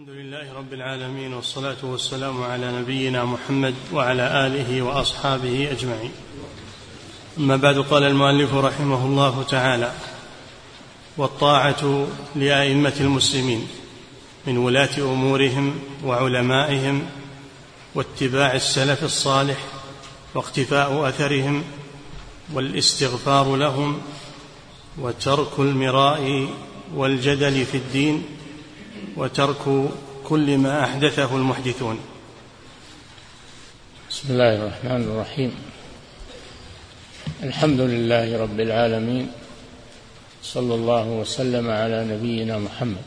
الحمد لله رب العالمين، والصلاة والسلام على نبينا محمد وعلى آله وأصحابه أجمعين. أما بعد، قال المؤلف رحمه الله تعالى: والطاعة لأئمة المسلمين من ولاة أمورهم وعلمائهم، واتباع السلف الصالح واقتفاء أثرهم، والاستغفار لهم، وترك المراء والجدل في الدين، وترك كل ما أحدثه المحدثون. بسم الله الرحمن الرحيم. الحمد لله رب العالمين، صلى الله وسلم على نبينا محمد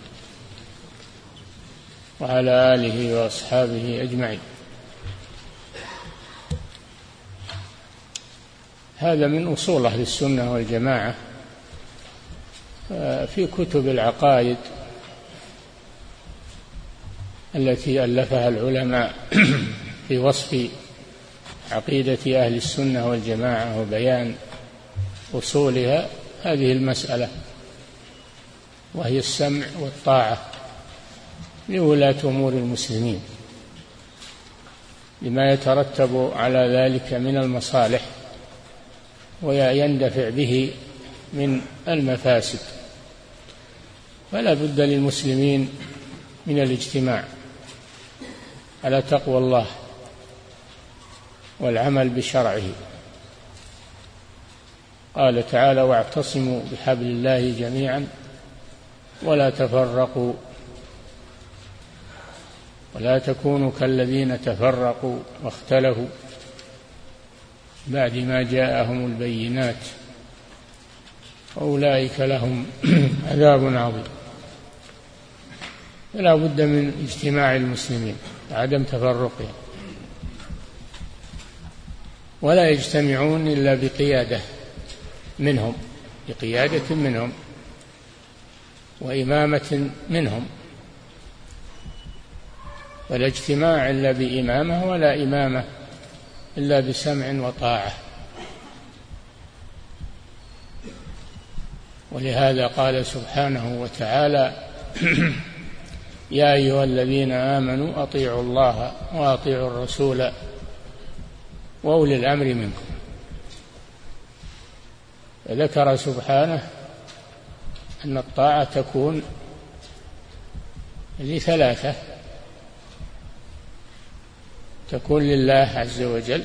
وعلى آله وأصحابه أجمعين. هذا من أصول أهل السنة والجماعة في كتب العقائد التي ألفها العلماء في وصف عقيدة أهل السنة والجماعة وبيان أصولها، هذه المسألة، وهي السمع والطاعة لولاة أمور المسلمين لما يترتب على ذلك من المصالح ويندفع به من المفاسد. فلا بد للمسلمين من الاجتماع على تقوى الله والعمل بشرعه. قال تعالى: واعتصموا بحبل الله جميعا ولا تفرقوا ولا تكونوا كالذين تفرقوا واختلفوا بعد ما جاءهم البينات أولئك لهم عذاب عظيم. فلا بد من اجتماع المسلمين، عدم تفرقهم، ولا يجتمعون إلا بقيادة منهم وإمامة منهم، ولا اجتماع إلا بإمامة، ولا إمامة إلا بسمع وطاعة. ولهذا قال سبحانه وتعالى: يا أيها الذين آمنوا أطيعوا الله وأطيعوا الرسول وأولي الأمر منكم. ذكر سبحانه أن الطاعة تكون لثلاثة: تكون لله عز وجل،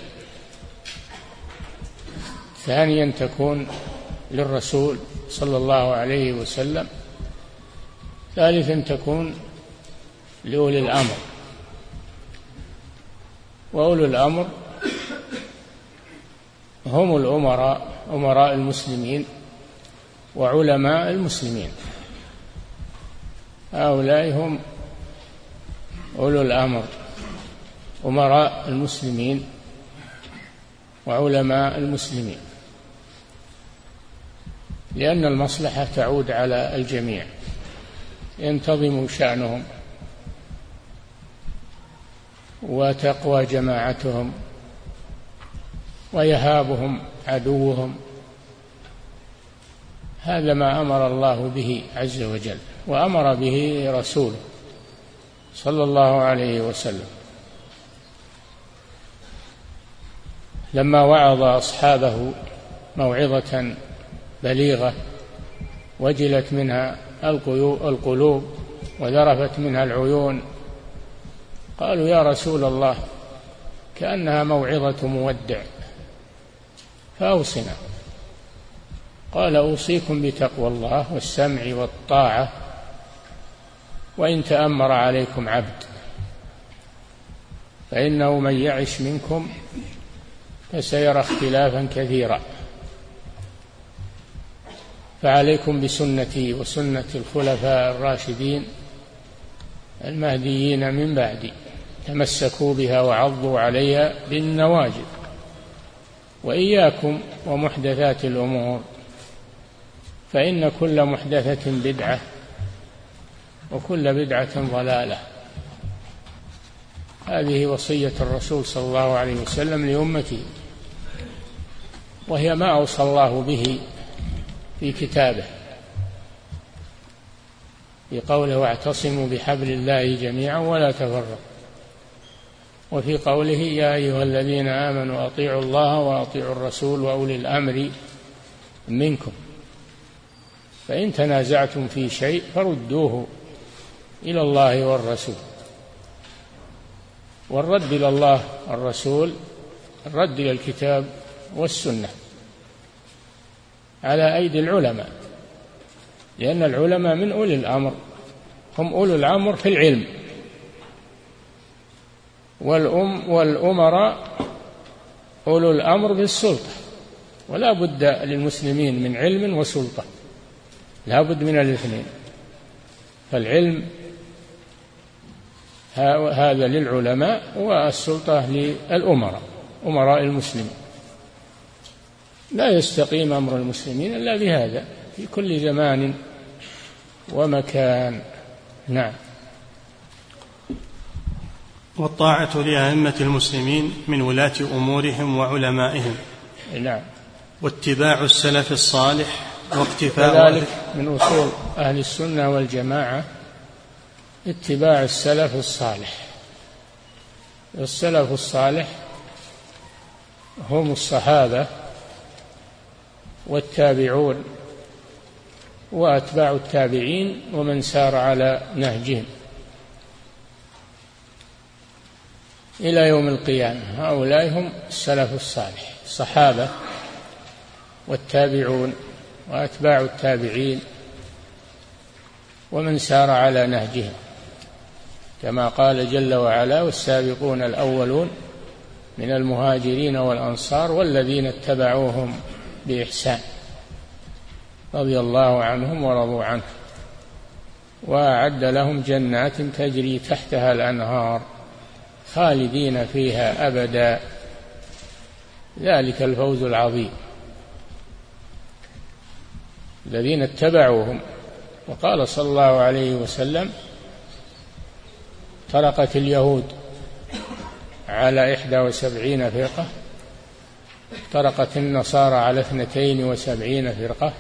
ثانيا تكون للرسول صلى الله عليه وسلم، ثالثا تكون لأولي الأمر. وأولي الأمر هم الأمراء، أمراء المسلمين وعلماء المسلمين. هؤلاء هم أولو الأمر، أمراء المسلمين وعلماء المسلمين، لأن المصلحة تعود على الجميع، ينتظم شأنهم وتقوى جماعتهم ويهابهم عدوهم. هذا ما أمر الله به عز وجل، وأمر به رسوله صلى الله عليه وسلم لما وعظ أصحابه موعظة بليغة وجلت منها القلوب وذرفت منها العيون. قالوا: يا رسول الله، كأنها موعظة مودع، فأوصنا. قال: أوصيكم بتقوى الله والسمع والطاعة، وإن تأمر عليكم عبد، فإنه من يعش منكم فسيرى اختلافا كثيرا، فعليكم بسنتي وسنة الخلفاء الراشدين المهديين من بعدي، تمسكوا بها وعضوا عليها بالنواجذ، وإياكم ومحدثات الأمور، فإن كل محدثة بدعة وكل بدعة ضلالة. هذه وصية الرسول صلى الله عليه وسلم لأمته، وهي ما أوصى الله به في كتابه. في قوله واعتصموا بحبل الله جميعا ولا تفرقوا، وفي قوله يا أيها الذين آمنوا أطيعوا الله وأطيعوا الرسول وأولي الأمر منكم، فإن تنازعتم في شيء فردوه إلى الله والرسول. والرد إلى الله والرسول الرد إلى الكتاب والسنة على أيدي العلماء، لأن العلماء من أولي الأمر، هم أولو الأمر في العلم، والأمراء أولو الأمر بالسلطة، ولا بد للمسلمين من علم وسلطة، لا بد من الاثنين. فالعلم هذا للعلماء والسلطة للأمراء، أمراء المسلمين. لا يستقيم أمر المسلمين إلا بهذا في كل زمان ومكان. نعم. والطاعة لأئمة المسلمين من ولاة أمورهم وعلمائهم. نعم. واتباع السلف الصالح واقتفاء ذلك من أصول أهل السنة والجماعة اتباع السلف الصالح. السلف الصالح هم الصحابة والتابعون وأتباع التابعين ومن سار على نهجهم إلى يوم القيامة، هؤلاء هم السلف الصالح، الصحابة والتابعون وأتباع التابعين ومن سار على نهجهم، كما قال جل وعلا والسابقون الأولون من المهاجرين والأنصار والذين اتبعوهم بإحسان رضي الله عنهم ورضوا عنه وأعد لهم جنات تجري تحتها الأنهار خالدين فيها أبدا، ذلك الفوز العظيم. الذين اتبعوهم. وقال صلى الله عليه وسلم فرقت اليهود على 71 فرقة، فرقت النصارى على 72 فرقة،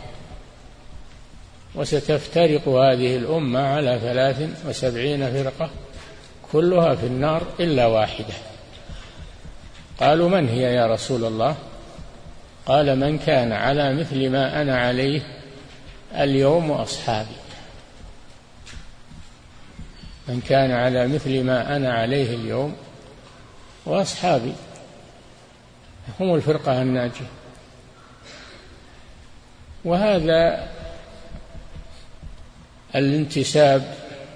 وستفترق هذه الأمة على 73 فرقة كلها في النار إلا واحدة. قالوا من هي يا رسول الله؟ قال من كان على مثل ما أنا عليه اليوم وأصحابي. من كان على مثل ما أنا عليه اليوم وأصحابي هم الفرقة الناجية. وهذا الانتساب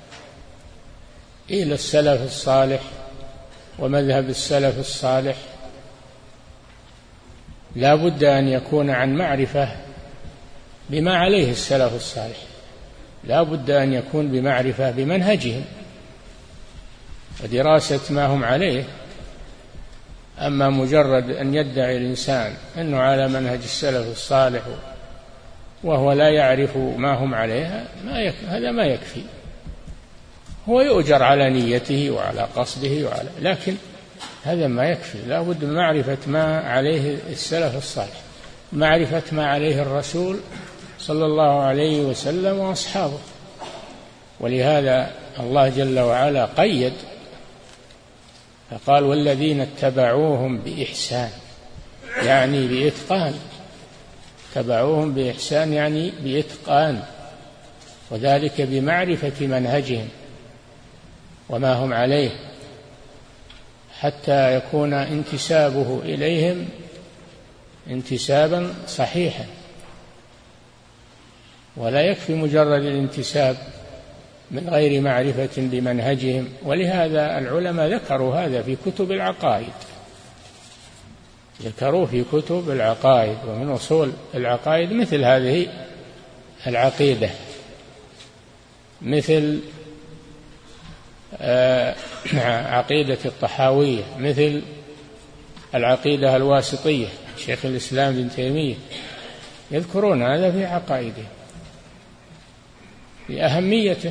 إلى السلف الصالح ومذهب السلف الصالح لا بد أن يكون عن معرفة بما عليه السلف الصالح، لا بد أن يكون بمعرفة بمنهجهم ودراسة ما هم عليه. أما مجرد أن يدعي الإنسان أنه على منهج السلف الصالح وهو لا يعرف ما هم عليه، هذا ما يكفي. هو يؤجر على نيته وعلى قصده لكن هذا ما يكفي. لا بد من معرفة ما عليه السلف الصالح، معرفة ما عليه الرسول صلى الله عليه وسلم وأصحابه. ولهذا الله جل وعلا قيد فقال والذين اتبعوهم بإحسان، يعني بإتقان. اتبعوهم بإحسان يعني بإتقان، وذلك بمعرفة منهجهم وما هم عليه، حتى يكون انتسابه إليهم انتسابا صحيحا. ولا يكفي مجرد الانتساب من غير معرفة بمنهجهم. ولهذا العلماء ذكروا هذا في كتب العقائد، ذكروا في كتب العقائد. ومن أصول العقائد مثل هذه العقيدة، مثل عقيدة الطحاوية، مثل العقيدة الواسطية شيخ الإسلام ابن تيمية، يذكرون هذا في عقائده لأهميته.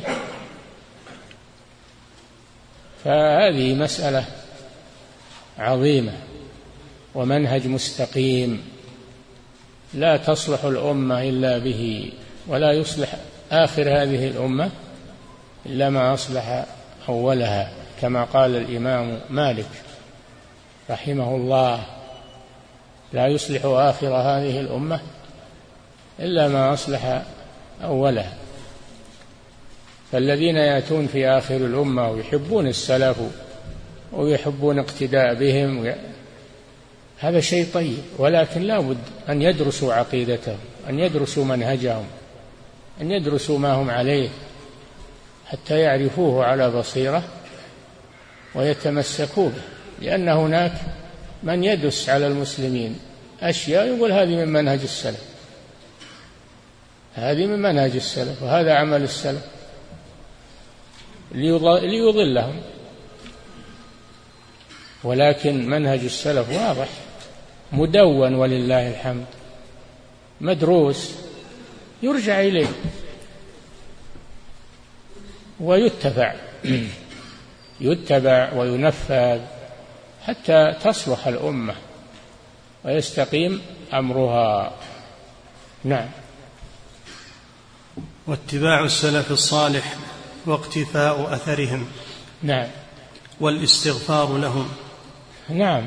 فهذه مسألة عظيمة ومنهج مستقيم لا تصلح الأمة إلا به، ولا يصلح آخر هذه الأمة إلا ما أصلح أولها، كما قال الإمام مالك رحمه الله: لا يصلح آخر هذه الأمة إلا ما أصلح أولها. فالذين يأتون في آخر الأمة ويحبون السلف ويحبون اقتداء بهم هذا شيء طيب، ولكن لا بد أن يدرسوا عقيدتهم، أن يدرسوا منهجهم، أن يدرسوا ما هم عليه حتى يعرفوه على بصيرة ويتمسكوا به. لأن هناك من يدس على المسلمين أشياء يقول هذه من منهج السلف، هذه من منهج السلف، وهذا عمل السلف، ليضلهم. ولكن منهج السلف واضح مدون ولله الحمد، مدروس، يرجع إليه ويتبع يتبع وينفذ حتى تصلح الأمة ويستقيم أمرها. نعم. واتباع السلف الصالح واقتفاء أثرهم. نعم. والاستغفار لهم. نعم،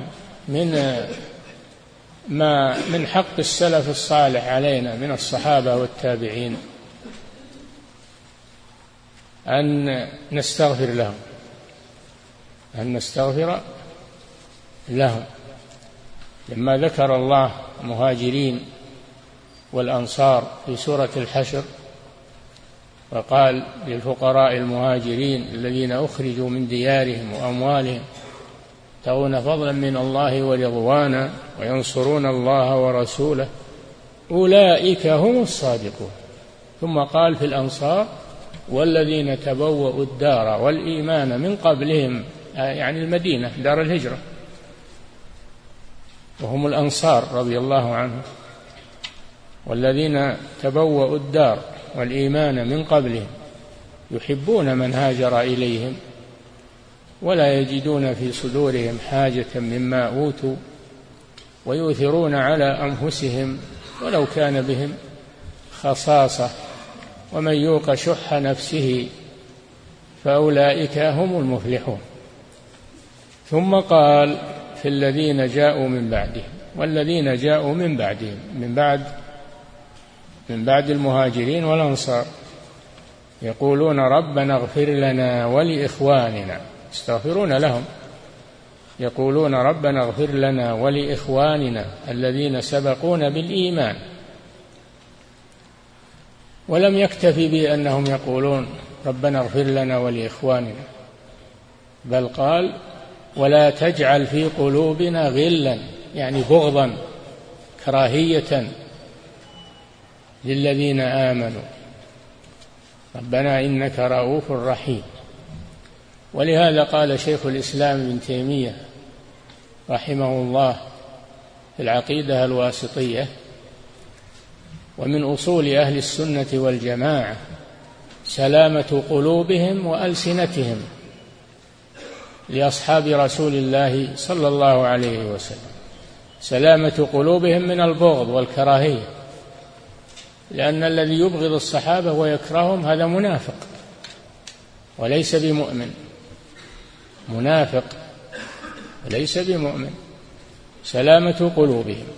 من حق السلف الصالح علينا من الصحابة والتابعين أن نستغفر لهم، أن نستغفر لهم. لما ذكر الله المهاجرين والأنصار في سورة الحشر وقال للفقراء المهاجرين الذين أخرجوا من ديارهم وأموالهم يبتغون فضلا من الله ورضوانا وينصرون الله ورسوله أولئك هم الصادقون. ثم قال في الأنصار والذين تبوأوا الدار والإيمان من قبلهم، يعني المدينة دار الهجرة، وهم الأنصار رضي الله عنهم. والذين تبوأوا الدار والإيمان من قبلهم يحبون من هاجر إليهم ولا يجدون في صدورهم حاجة مما أوتوا ويؤثرون على أنفسهم ولو كان بهم خصاصة ومن يوق شح نفسه فأولئك هم المفلحون. ثم قال في الذين جاءوا من بعدهم، والذين جاءوا من بعدهم من بعد المهاجرين والأنصار يقولون ربنا اغفر لنا ولإخواننا، يستغفرون لهم، يقولون ربنا اغفر لنا ولإخواننا الذين سبقونا بالإيمان. ولم يكتفي بأنهم يقولون ربنا اغفر لنا ولإخواننا، بل قال ولا تجعل في قلوبنا غلا، يعني بغضا كراهية للذين آمنوا ربنا إنك رؤوف رحيم. ولهذا قال شيخ الإسلام ابن تيمية رحمه الله في العقيدة الواسطية ومن أصول أهل السنة والجماعة سلامة قلوبهم وألسنتهم لأصحاب رسول الله صلى الله عليه وسلم، سلامة قلوبهم من البغض والكراهية، لأن الذي يبغض الصحابة ويكرههم هذا منافق وليس بمؤمن، منافق وليس بمؤمن. سلامة قلوبهم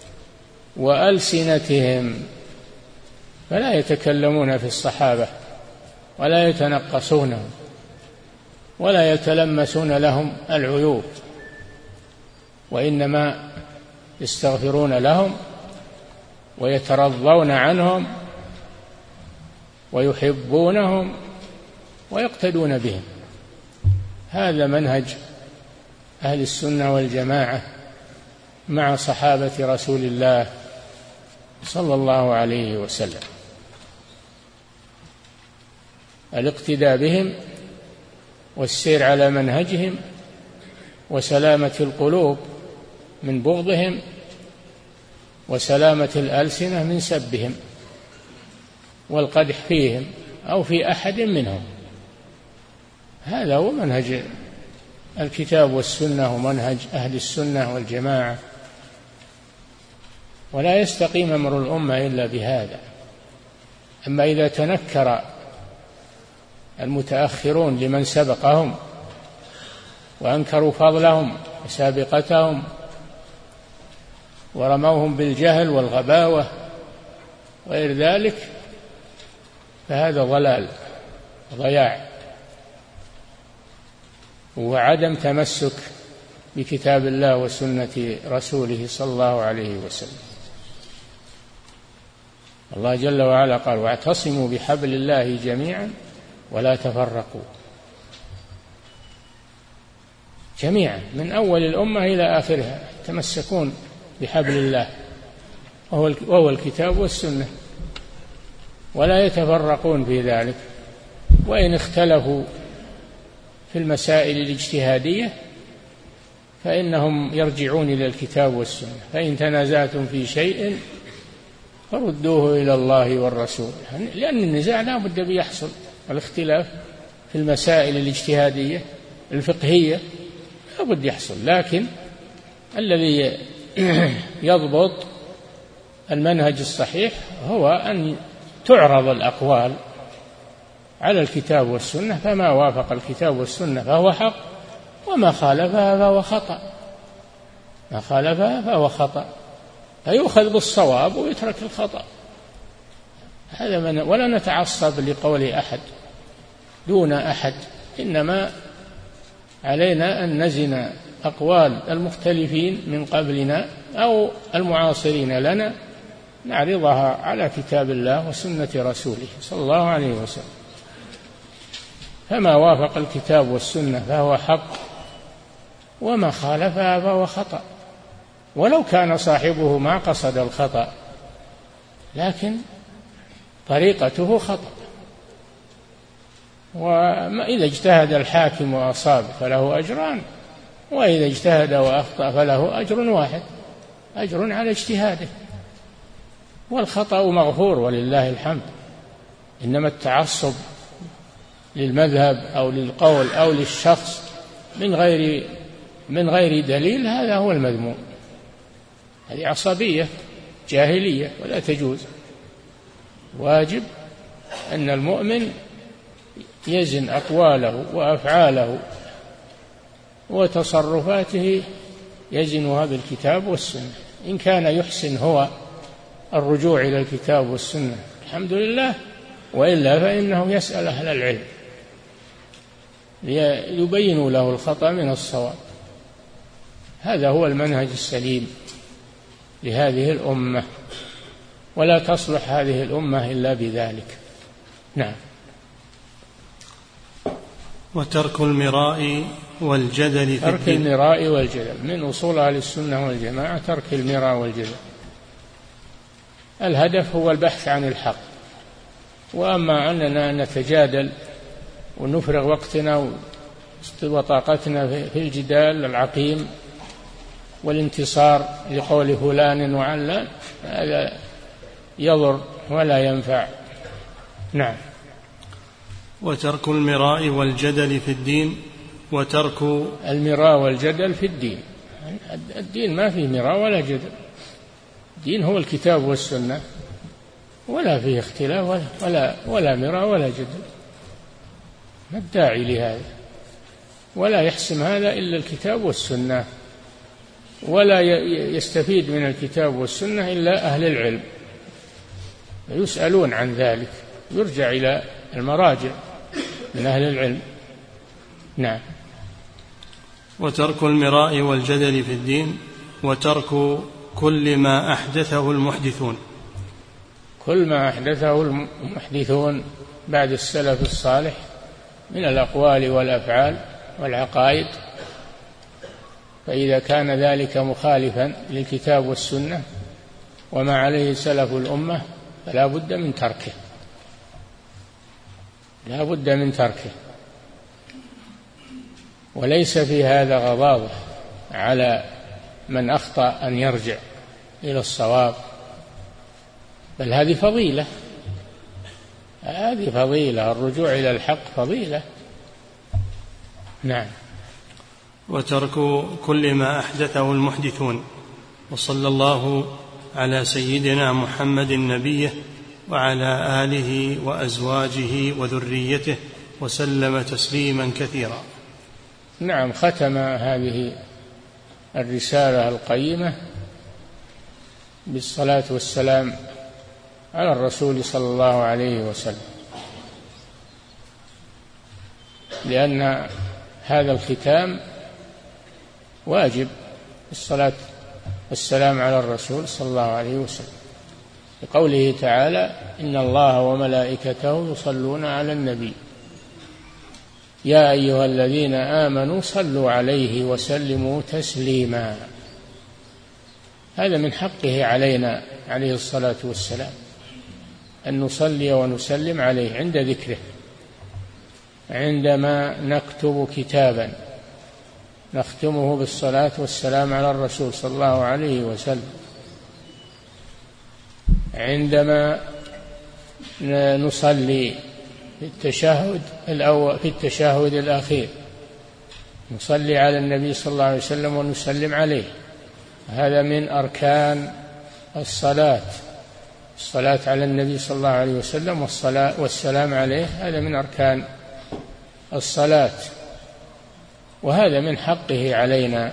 وألسنتهم، فلا يتكلمون في الصحابة ولا يتنقصونهم ولا يتلمسون لهم العيوب، وإنما يستغفرون لهم ويترضون عنهم ويحبونهم ويقتدون بهم. هذا منهج أهل السنة والجماعة مع صحابة رسول الله صلى الله عليه وسلم، الاقتداء بهم والسير على منهجهم وسلامة القلوب من بغضهم وسلامة الألسنة من سبهم والقدح فيهم أو في أحد منهم. هذا هو منهج الكتاب والسنة ومنهج أهل السنة والجماعة، ولا يستقيم أمر الأمة إلا بهذا. أما إذا تنكر المتأخرون لمن سبقهم وأنكروا فضلهم وسابقتهم ورموهم بالجهل والغباوة غير ذلك، فهذا ضلال ضياع وعدم تمسك بكتاب الله وسنة رسوله صلى الله عليه وسلم. الله جل وعلا قال: واعتصموا بحبل الله جميعا ولا تفرقوا. جميعا من أول الأمة إلى آخرها تمسكون بحبل الله وهو الكتاب والسنة، ولا يتفرقون في ذلك. وإن اختلفوا في المسائل الاجتهادية فإنهم يرجعون إلى الكتاب والسنة. فإن تنازعتم في شيء فردوه إلى الله والرسول، لأن النزاع لا بد بيحصل، الاختلاف في المسائل الاجتهادية الفقهية لا بد يحصل، لكن الذي يضبط المنهج الصحيح هو أن تعرض الأقوال على الكتاب والسنة، فما وافق الكتاب والسنة فهو حق، وما خالفها فهو خطأ. ما خالفها فهو خطأ، فيؤخذ بالصواب ويترك الخطأ. هذا ولا نتعصب لقول أحد دون أحد، إنما علينا أن نزن أقوال المختلفين من قبلنا أو المعاصرين لنا، نعرضها على كتاب الله وسنة رسوله صلى الله عليه وسلم. فما وافق الكتاب والسنة فهو حق، وما خالفها فهو خطأ، ولو كان صاحبه ما قصد الخطأ، لكن طريقته خطأ. وإذا اجتهد الحاكم وأصاب فله أجران، وإذا اجتهد وأخطأ فله أجر واحد، أجر على اجتهاده، والخطأ مغفور ولله الحمد. إنما التعصب للمذهب أو للقول أو للشخص من غير دليل، هذا هو المذموم. هذه عصبية جاهلية ولا تجوز. واجب أن المؤمن يزن أقواله وأفعاله وتصرفاته، يزنها بالكتاب والسنة. إن كان يحسن هو الرجوع إلى الكتاب والسنة الحمد لله، وإلا فإنه يسأل أهل العلم ليبينوا له الخطأ من الصواب. هذا هو المنهج السليم لهذه الأمة، ولا تصلح هذه الأمة إلا بذلك. نعم. وترك المراء والجدل، ترك المراء والجدل من أصول أهل السنة والجماعة، ترك المراء والجدل. الهدف هو البحث عن الحق، وأما أننا نتجادل ونفرغ وقتنا وطاقتنا في الجدال العقيم والانتصار لقول فلان وعلان، هذا يضر ولا ينفع. نعم. وترك المراء والجدل في الدين، وترك المراء والجدل في الدين. الدين ما فيه مراء ولا جدل، الدين هو الكتاب والسنة، ولا فيه اختلاف ولا مراء ولا جدل. ما الداعي لهذا؟ ولا يحسم هذا إلا الكتاب والسنة، ولا يستفيد من الكتاب والسنة إلا أهل العلم، يسألون عن ذلك، يرجع إلى المراجع من أهل العلم. نعم. وترك المراء والجدل في الدين، وترك كل ما أحدثه المحدثون. كل ما أحدثه المحدثون بعد السلف الصالح من الأقوال والأفعال والعقائد، فإذا كان ذلك مخالفا للكتاب والسنة وما عليه سلف الأمة فلا بد من تركه، لا بد من تركه. وليس في هذا غضاضة على من أخطأ أن يرجع إلى الصواب، بل هذه فضيلة، هذه فضيلة، الرجوع إلى الحق فضيلة. نعم. وترك كل ما أحدثه المحدثون. وصلى الله على سيدنا محمد نبيه وعلى آله وأزواجه وذريته وسلم تسليما كثيرا. نعم، ختم هذه الرسالة القيمة بالصلاة والسلام على الرسول صلى الله عليه وسلم، لأن هذا الختام واجب، الصلاة والسلام على الرسول صلى الله عليه وسلم، لقوله تعالى: إن الله وملائكته يصلون على النبي يا أيها الذين آمنوا صلوا عليه وسلموا تسليما. هذا من حقه علينا عليه الصلاة والسلام أن نصلي ونسلم عليه عند ذكره، عندما نكتب كتابا نختمه بالصلاة والسلام على الرسول صلى الله عليه وسلم، عندما نصلي في التشهد الأول في التشهد الأخير نصلي على النبي صلى الله عليه وسلم ونسلم عليه. هذا من أركان الصلاة، الصلاة على النبي صلى الله عليه وسلم والصلاة والسلام عليه، هذا من أركان الصلاة، وهذا من حقه علينا.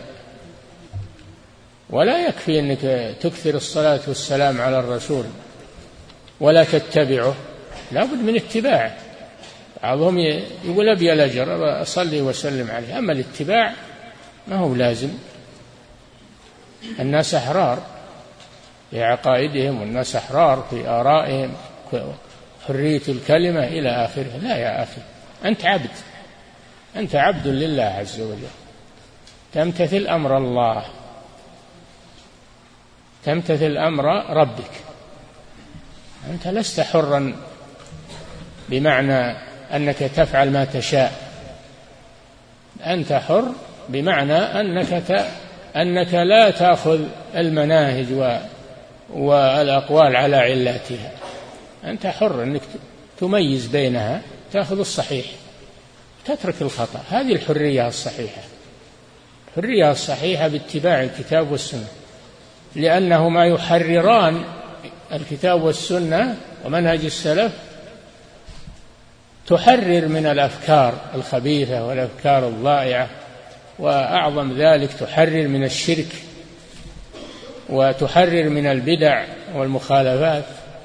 ولا يكفي أنك تكثر الصلاة والسلام على الرسول ولا تتبعه، لا بد من اتباعه. بعضهم يقول أبي الأجر أصلي وسلم عليه، أما الاتباع ما هو لازم. الناس أحرار في عقائدهم، والناس أحرار في آرائهم، حرية الكلمة إلى آخره. لا يا أخي، أنت عبد، أنت عبد لله عز وجل، تمتثل أمر الله، تمتثل أمر ربك. أنت لست حرا بمعنى أنك تفعل ما تشاء، أنت حر بمعنى أنك لا تأخذ المناهج والأقوال على علاتها. أنت حر أنك تميز بينها، تأخذ الصحيح تترك الخطأ. هذه الحرية الصحيحة، الحرية الصحيحة باتباع الكتاب والسنة، لأنه ما يحرران الكتاب والسنة ومنهج السلف تحرر من الأفكار الخبيثة والأفكار الضائعة، وأعظم ذلك تحرر من الشرك وتحرر من البدع والمخالفات.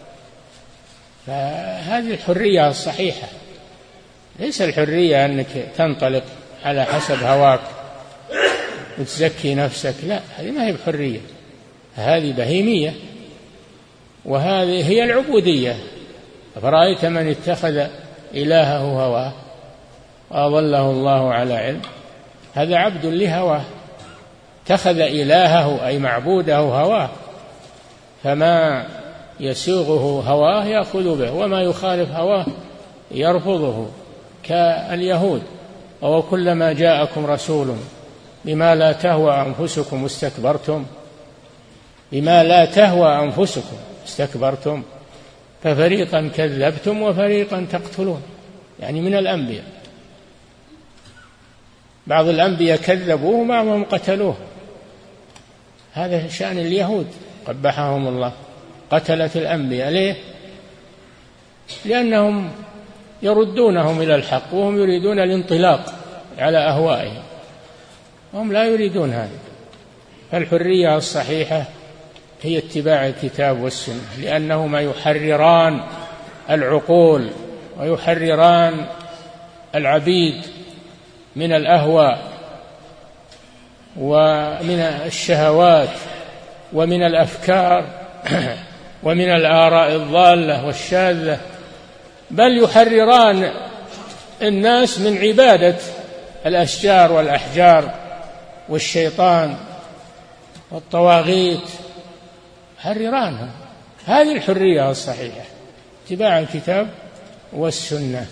فهذه الحرية الصحيحة، ليس الحرية أنك تنطلق على حسب هواك وتزكي نفسك، لا، هذه ما هي بحرية، هذه بهيمية، وهذه هي العبودية. أفرأيت من اتخذ إلهه هواه وأضله الله على علم، هذا عبد لهواه، اتخذ إلهه أي معبوده هواه، فما يسوغه هواه يأخذ به، وما يخالف هواه يرفضه، كاليهود: وكلما جاءكم رسول بما لا تهوى أنفسكم استكبرتم، بما لا تهوى أنفسكم استكبرتم ففريقا كذبتم وفريقا تقتلون. يعني من الأنبياء، بعض الأنبياء كذبوه وبعضهم قتلوه، هذا شأن اليهود قبحهم الله، قتلت الأنبياء. ليه؟ لأنهم يردونهم إلى الحق وهم يريدون الانطلاق على أهوائهم، هم لا يريدون هذا. فالحرية الصحيحة هي اتباع الكتاب والسنة، لأنهما يحرران العقول ويحرران العبيد من الأهواء ومن الشهوات ومن الأفكار ومن الآراء الضالة والشاذة، بل يحرران الناس من عبادة الأشجار والأحجار والشيطان والطواغيت، حررانها. هذه الحرية الصحيحة، اتباع الكتاب والسنة.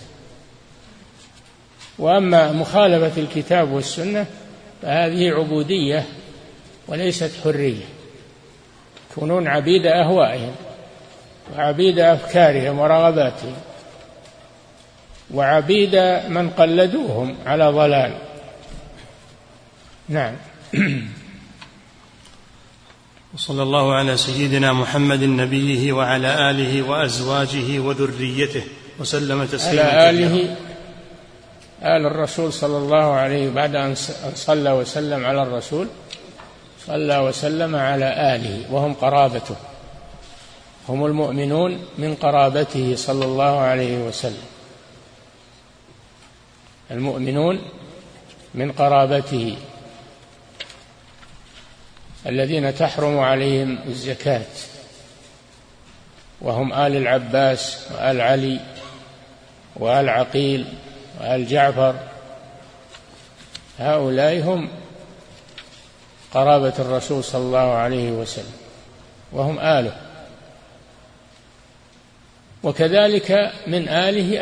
وأما مخالفة الكتاب والسنة فهذه عبودية وليست حرية، يكونون عبيد أهوائهم وعبيد أفكارهم ورغباتهم وعبيد من قلدوهم على ضلال. نعم. وصلى الله على سيدنا محمد نبيه وعلى آله وأزواجه وذريته وسلم تسليما على آله آل الرسول صلى الله عليه بعد أن صلى وسلم على الرسول صلى وسلم على آله وهم قرابته، هم المؤمنون من قرابته صلى الله عليه وسلم، المؤمنون من قرابته الذين تحرم عليهم الزكاة، وهم آل العباس وآل علي وآل عقيل وآل جعفر، هؤلاء هم قرابة الرسول صلى الله عليه وسلم وهم آله. وكذلك من آله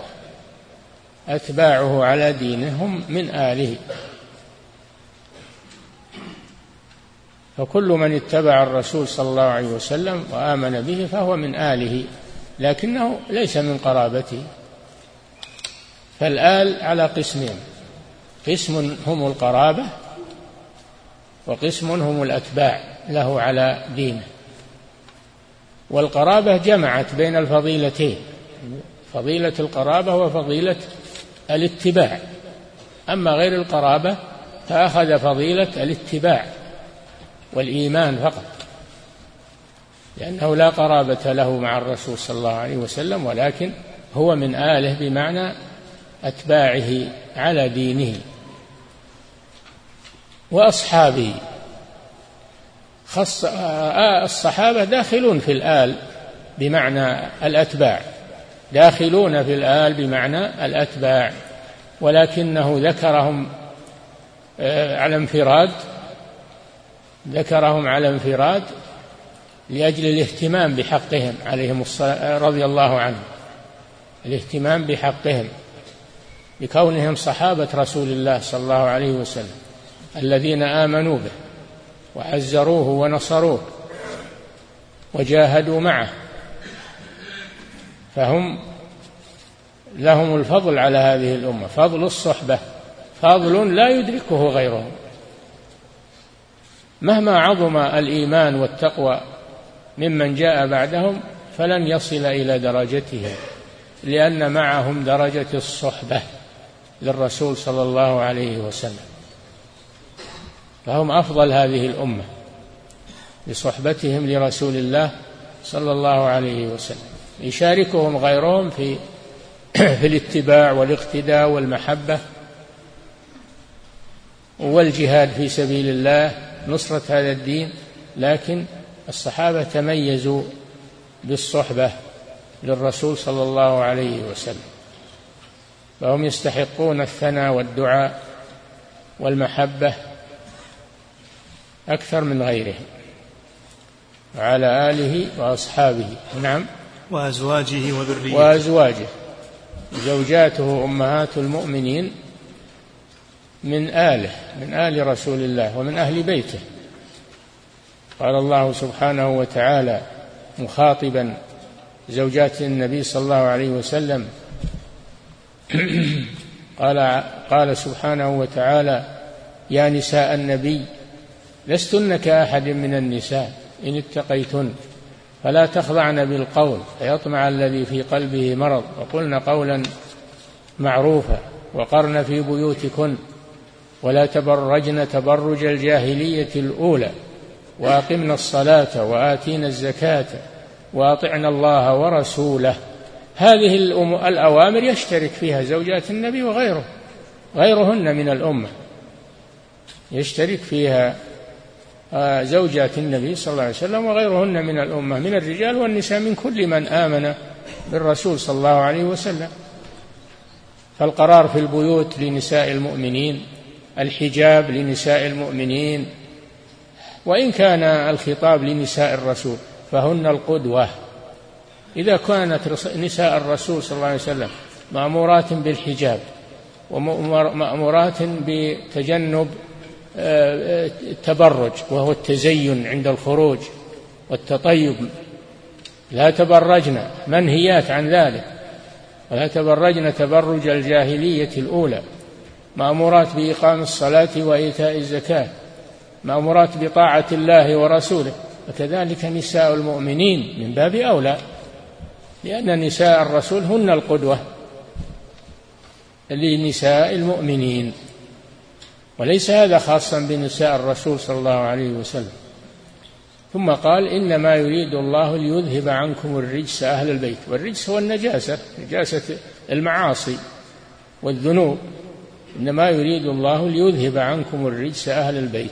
أتباعه على دينهم من آله، فكل من اتبع الرسول صلى الله عليه وسلم وآمن به فهو من آله، لكنه ليس من قرابته. فالآل على قسمين، قسم هم القرابة وقسم هم الأتباع له على دينه. والقرابة جمعت بين الفضيلتين، فضيلة القرابة وفضيلة الاتباع، أما غير القرابة فأخذ فضيلة الاتباع والإيمان فقط، لأنه لا قرابة له مع الرسول صلى الله عليه وسلم، ولكن هو من آله بمعنى أتباعه على دينه. وأصحابه، الصحابة داخلون في الآل بمعنى الأتباع، داخلون في الآل بمعنى الأتباع، ولكنه ذكرهم على انفراد لأجل الاهتمام بحقهم عليهم رضي الله عنهم، الاهتمام بحقهم بكونهم صحابة رسول الله صلى الله عليه وسلم الذين آمنوا به وعزروه ونصروه وجاهدوا معه، فهم لهم الفضل على هذه الأمة، فضل الصحبة فضل لا يدركه غيرهم، مهما عظم الإيمان والتقوى ممن جاء بعدهم فلن يصل إلى درجتهم، لأن معهم درجة الصحبة للرسول صلى الله عليه وسلم، فهم أفضل هذه الأمة لصحبتهم لرسول الله صلى الله عليه وسلم، يشاركهم غيرهم في الاتباع والاقتداء والمحبة والجهاد في سبيل الله نصرة هذا الدين، لكن الصحابة تميزوا بالصحبة للرسول صلى الله عليه وسلم، فهم يستحقون الثناء والدعاء والمحبة أكثر من غيرهم، وعلى آله وأصحابه. نعم. وأزواجه وذريته، وأزواجه زوجاته أمهات المؤمنين من آله، من آل رسول الله ومن أهل بيته. قال الله سبحانه وتعالى مخاطبا زوجات النبي صلى الله عليه وسلم قال سبحانه وتعالى يا نساء النبي لستن كأحد من النساء إن اتقيتن فلا تخضعن بالقول فيطمع الذي في قلبه مرض وقلن قولا معروفا وقرن في بيوتكن ولا تبرجن تبرج الجاهلية الأولى وأقمنا الصلاة وآتينا الزكاة وأطعنا الله ورسوله. هذه الأوامر يشترك فيها زوجات النبي غيرهن من الأمة، يشترك فيها زوجات النبي صلى الله عليه وسلم وغيرهن من الأمة من الرجال والنساء من كل من آمن بالرسول صلى الله عليه وسلم. فالقرار في البيوت لنساء المؤمنين، الحجاب لنساء المؤمنين، وإن كان الخطاب لنساء الرسول فهن القدوة. إذا كانت نساء الرسول صلى الله عليه وسلم مأمورات بالحجاب ومأمورات بتجنب التبرج وهو التزين عند الخروج والتطيب، لا تبرجن، منهيات عن ذلك، ولا تبرجن تبرج الجاهلية الأولى، مأمورات بإقام الصلاة وإيتاء الزكاة، مأمورات بطاعة الله ورسوله. وكذلك نساء المؤمنين من باب أولى، لأن نساء الرسول هن القدوة لنساء المؤمنين، وليس هذا خاصا بنساء الرسول صلى الله عليه وسلم. ثم قال إنما يريد الله ليذهب عنكم الرجس أهل البيت، والرجس هو النجاسة، نجاسة المعاصي والذنوب. إنما يريد الله ليذهب عنكم الرجس أهل البيت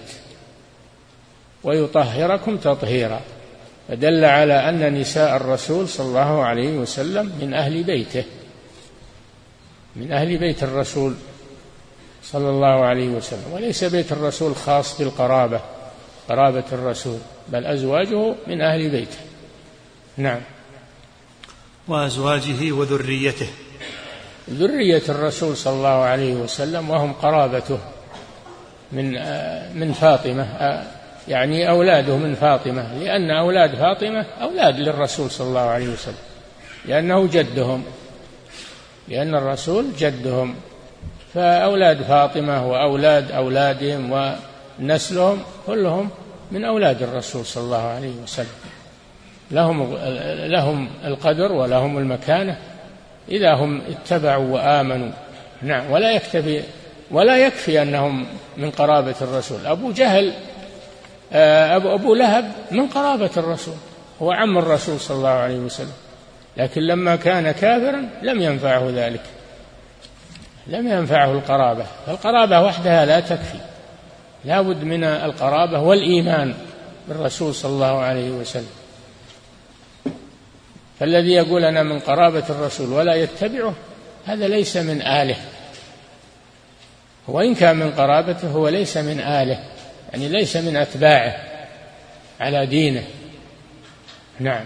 ويطهركم تطهيرا، فدل على أن نساء الرسول صلى الله عليه وسلم من أهل بيته، من أهل بيت الرسول صلى الله عليه وسلم، وليس بيت الرسول خاص بالقرابة، قرابة الرسول، بل أزواجه من أهل بيته. نعم. وأزواجه وذريته، ذرية الرسول صلى الله عليه وسلم وهم قرابته من فاطمة، يعني أولاده من فاطمة، لأن أولاد فاطمة أولاد للرسول صلى الله عليه وسلم، لأنه جدهم، لأن الرسول جدهم، فأولاد فاطمة وأولاد أولادهم ونسلهم كلهم من أولاد الرسول صلى الله عليه وسلم، لهم القدر ولهم المكانة إذا هم اتبعوا وآمنوا. نعم. ولا يكفي أنهم من قرابة الرسول. أبو جهل أبو لهب من قرابة الرسول، هو عم الرسول صلى الله عليه وسلم، لكن لما كان كافرا لم ينفعه ذلك، لم ينفعه القرابة، فالقرابة وحدها لا تكفي، لا بد من القرابة والإيمان بالرسول صلى الله عليه وسلم. فالذي يقول أنا من قرابة الرسول ولا يتبعه هذا ليس من آله، وإن كان من قرابته هو ليس من آله، يعني ليس من أتباعه على دينه. نعم.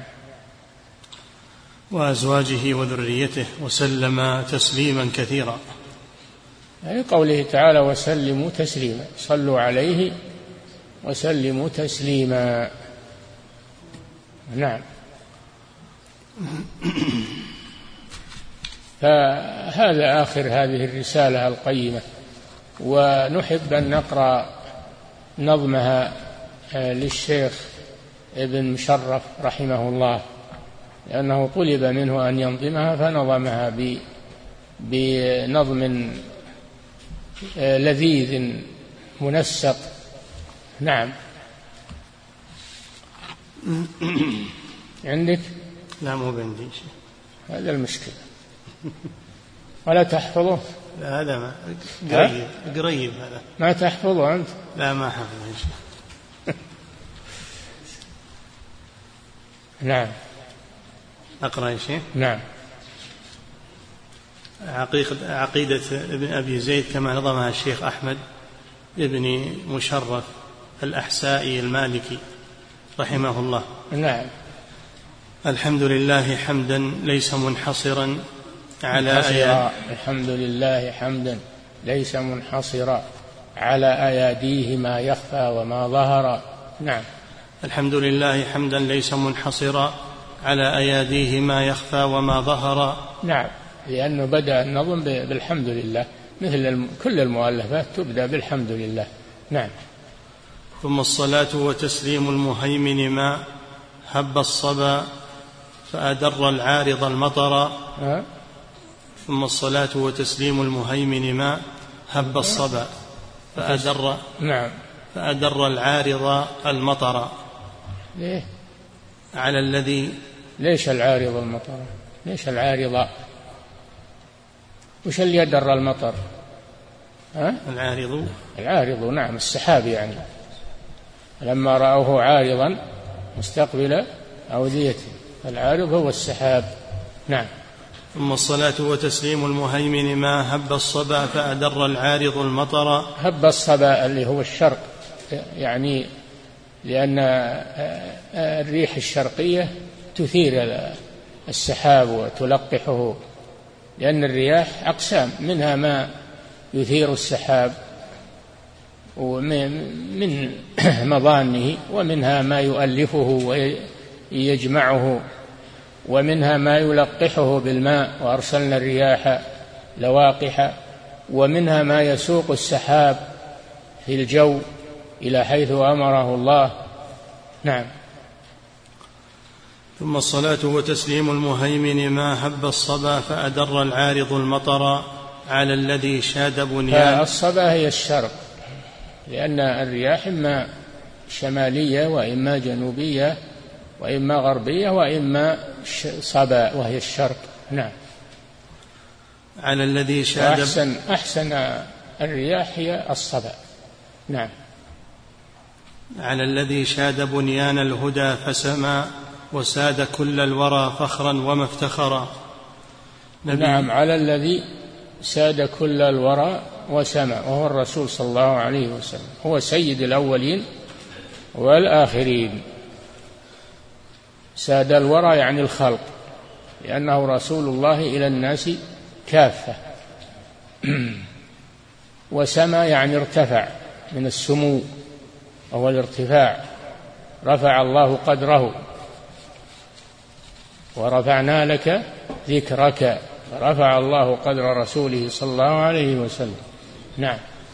وأزواجه وذريته وسلم تسليما كثيرا، يعني قوله تعالى وسلموا تسليما، صلوا عليه وسلموا تسليما. نعم. فهذا آخر هذه الرسالة القيمة، ونحب أن نقرأ نظمها للشيخ ابن مشرف رحمه الله، لأنه طلب منه أن ينظمها فنظمها بنظم لذيذ منسق. نعم. عندك؟ لا مو عندي شيء، هذا المشكلة. ولا تحفظه؟ لا هذا ما قريب هذا ما تحفظه أنت؟ لا ما حفظه إن شاء الله. نعم. أقرأ شيء. نعم. عقيدة ابن أبي زيد كما نظمها الشيخ أحمد ابن مشرف الأحسائي المالكي رحمه الله. نعم. الحمد لله حمدا ليس منحصرا على آيات، الحمد لله حمدا ليس منحصرا على أياديه ما يخفى وما ظهر. نعم. الحمد لله حمدا ليس منحصرا على أياديه ما يخفى وما ظهر. نعم، لأنه بدأ النظم بالحمد لله، مثل كل المؤلفات تبدأ بالحمد لله. نعم. ثم الصلاة وتسليم المهيمن ما هب الصبا فأدر العارض المطر. ثم الصلاة وتسليم المهيمن ما هب الصبا فأدر. نعم. فأدر العارض المطر. ليه؟ على الذي. ليش العارض المطر؟ ليش العارض؟ وش اللي يدر المطر؟ العارض نعم السحاب، يعني لما رأوه عارضا مستقبل أوديته، العارض هو السحاب. نعم. ثم الصلاة وتسليم المهيمن ما هب الصبا فأدر العارض المطر. هب الصبا اللي هو الشرق، يعني لأن الريح الشرقية تثير السحاب وتلقحه، لأن الرياح أقسام، منها ما يثير السحاب ومن مظانه، ومنها ما يؤلفه ويجمعه، ومنها ما يلقحه بالماء وأرسلنا الرياح لواقح، ومنها ما يسوق السحاب في الجو إلى حيث أمره الله. نعم. ثم الصلاة وتسليم المهيمن ما هب الصبا فأدر العارض المطر على الذي شاد بنيان. الصبا هي الشرق، لأن الرياح إما شمالية وإما جنوبية وإما غربية وإما صبا وهي الشرق. نعم. على الذي شاد أحسن الرياح هي الصبا. نعم. على الذي شاد بنيان الهدى فسما وساد كل الورى فخرا وما افتخرا. نعم، على الذي ساد كل الورى وسما، وهو الرسول صلى الله عليه وسلم، هو سيد الأولين والآخرين. ساد الورى يعني الخلق، لأنه رسول الله إلى الناس كافة. وسما يعني ارتفع، من السمو وهو الارتفاع، رفع الله قدره. ورفعنا لك ذكرك، رفع الله قدر رسوله صلى الله عليه وسلم. نعم.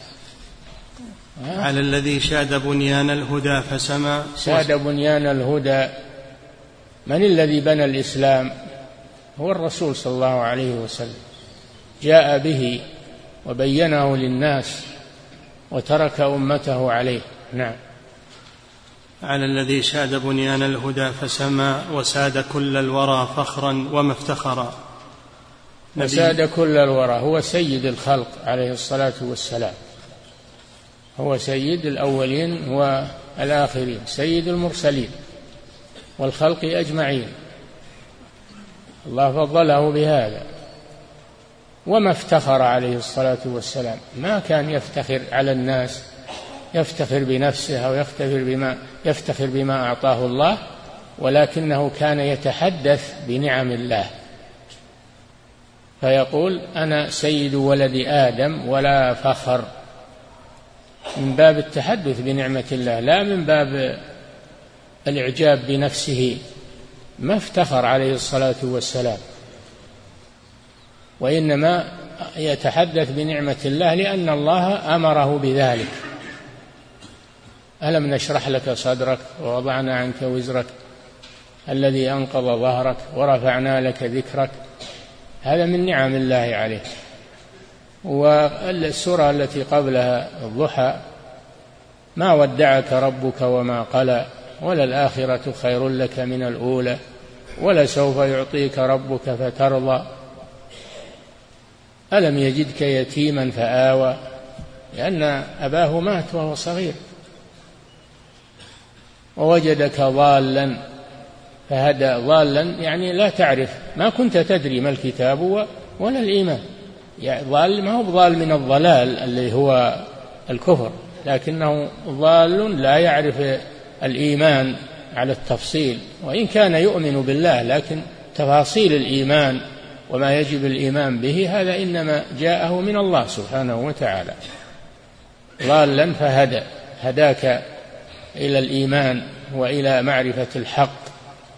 على الذي شاد بنيان الهدى فسما. شاد بنيان الهدى، من الذي بنى الإسلام؟ هو الرسول صلى الله عليه وسلم، جاء به وبينه للناس وترك أمته عليه. نعم. على الذي شاد بنيان الهدى فسما وساد كل الورى فخرا وما افتخرا. وساد كل الورى، هو سيد الخلق عليه الصلاة والسلام، هو سيد الأولين والآخرين، سيد المرسلين والخلق أجمعين، الله فضله بهذا. وما افتخر عليه الصلاة والسلام، ما كان يفتخر على الناس، يفتخر بنفسه أو يفتخر بما أعطاه الله، ولكنه كان يتحدث بنعم الله، فيقول أنا سيد ولد آدم ولا فخر، من باب التحدث بنعمة الله، لا من باب الإعجاب بنفسه. ما افتخر عليه الصلاة والسلام، وإنما يتحدث بنعمة الله لأن الله أمره بذلك. ألم نشرح لك صدرك ووضعنا عنك وزرك الذي أنقض ظهرك ورفعنا لك ذكرك، هذا من نعم الله عليه. والسورة التي قبلها الضحى، ما ودعك ربك وما قلى، وللآخرة خير لك من الأولى، ولسوف يعطيك ربك فترضى، ألم يجدك يتيما فآوى، لأن أباه مات وهو صغير، ووجدك ضالا فهدى. ضالا يعني لا تعرف، ما كنت تدري ما الكتاب ولا الإيمان، يعني ضال ما هو ضال من الضلال اللي هو الكفر، لكنه ضال لا يعرف الإيمان على التفصيل، وإن كان يؤمن بالله، لكن تفاصيل الإيمان وما يجب الإيمان به هذا إنما جاءه من الله سبحانه وتعالى. ضالا فهدى، هداك إلى الإيمان وإلى معرفة الحق.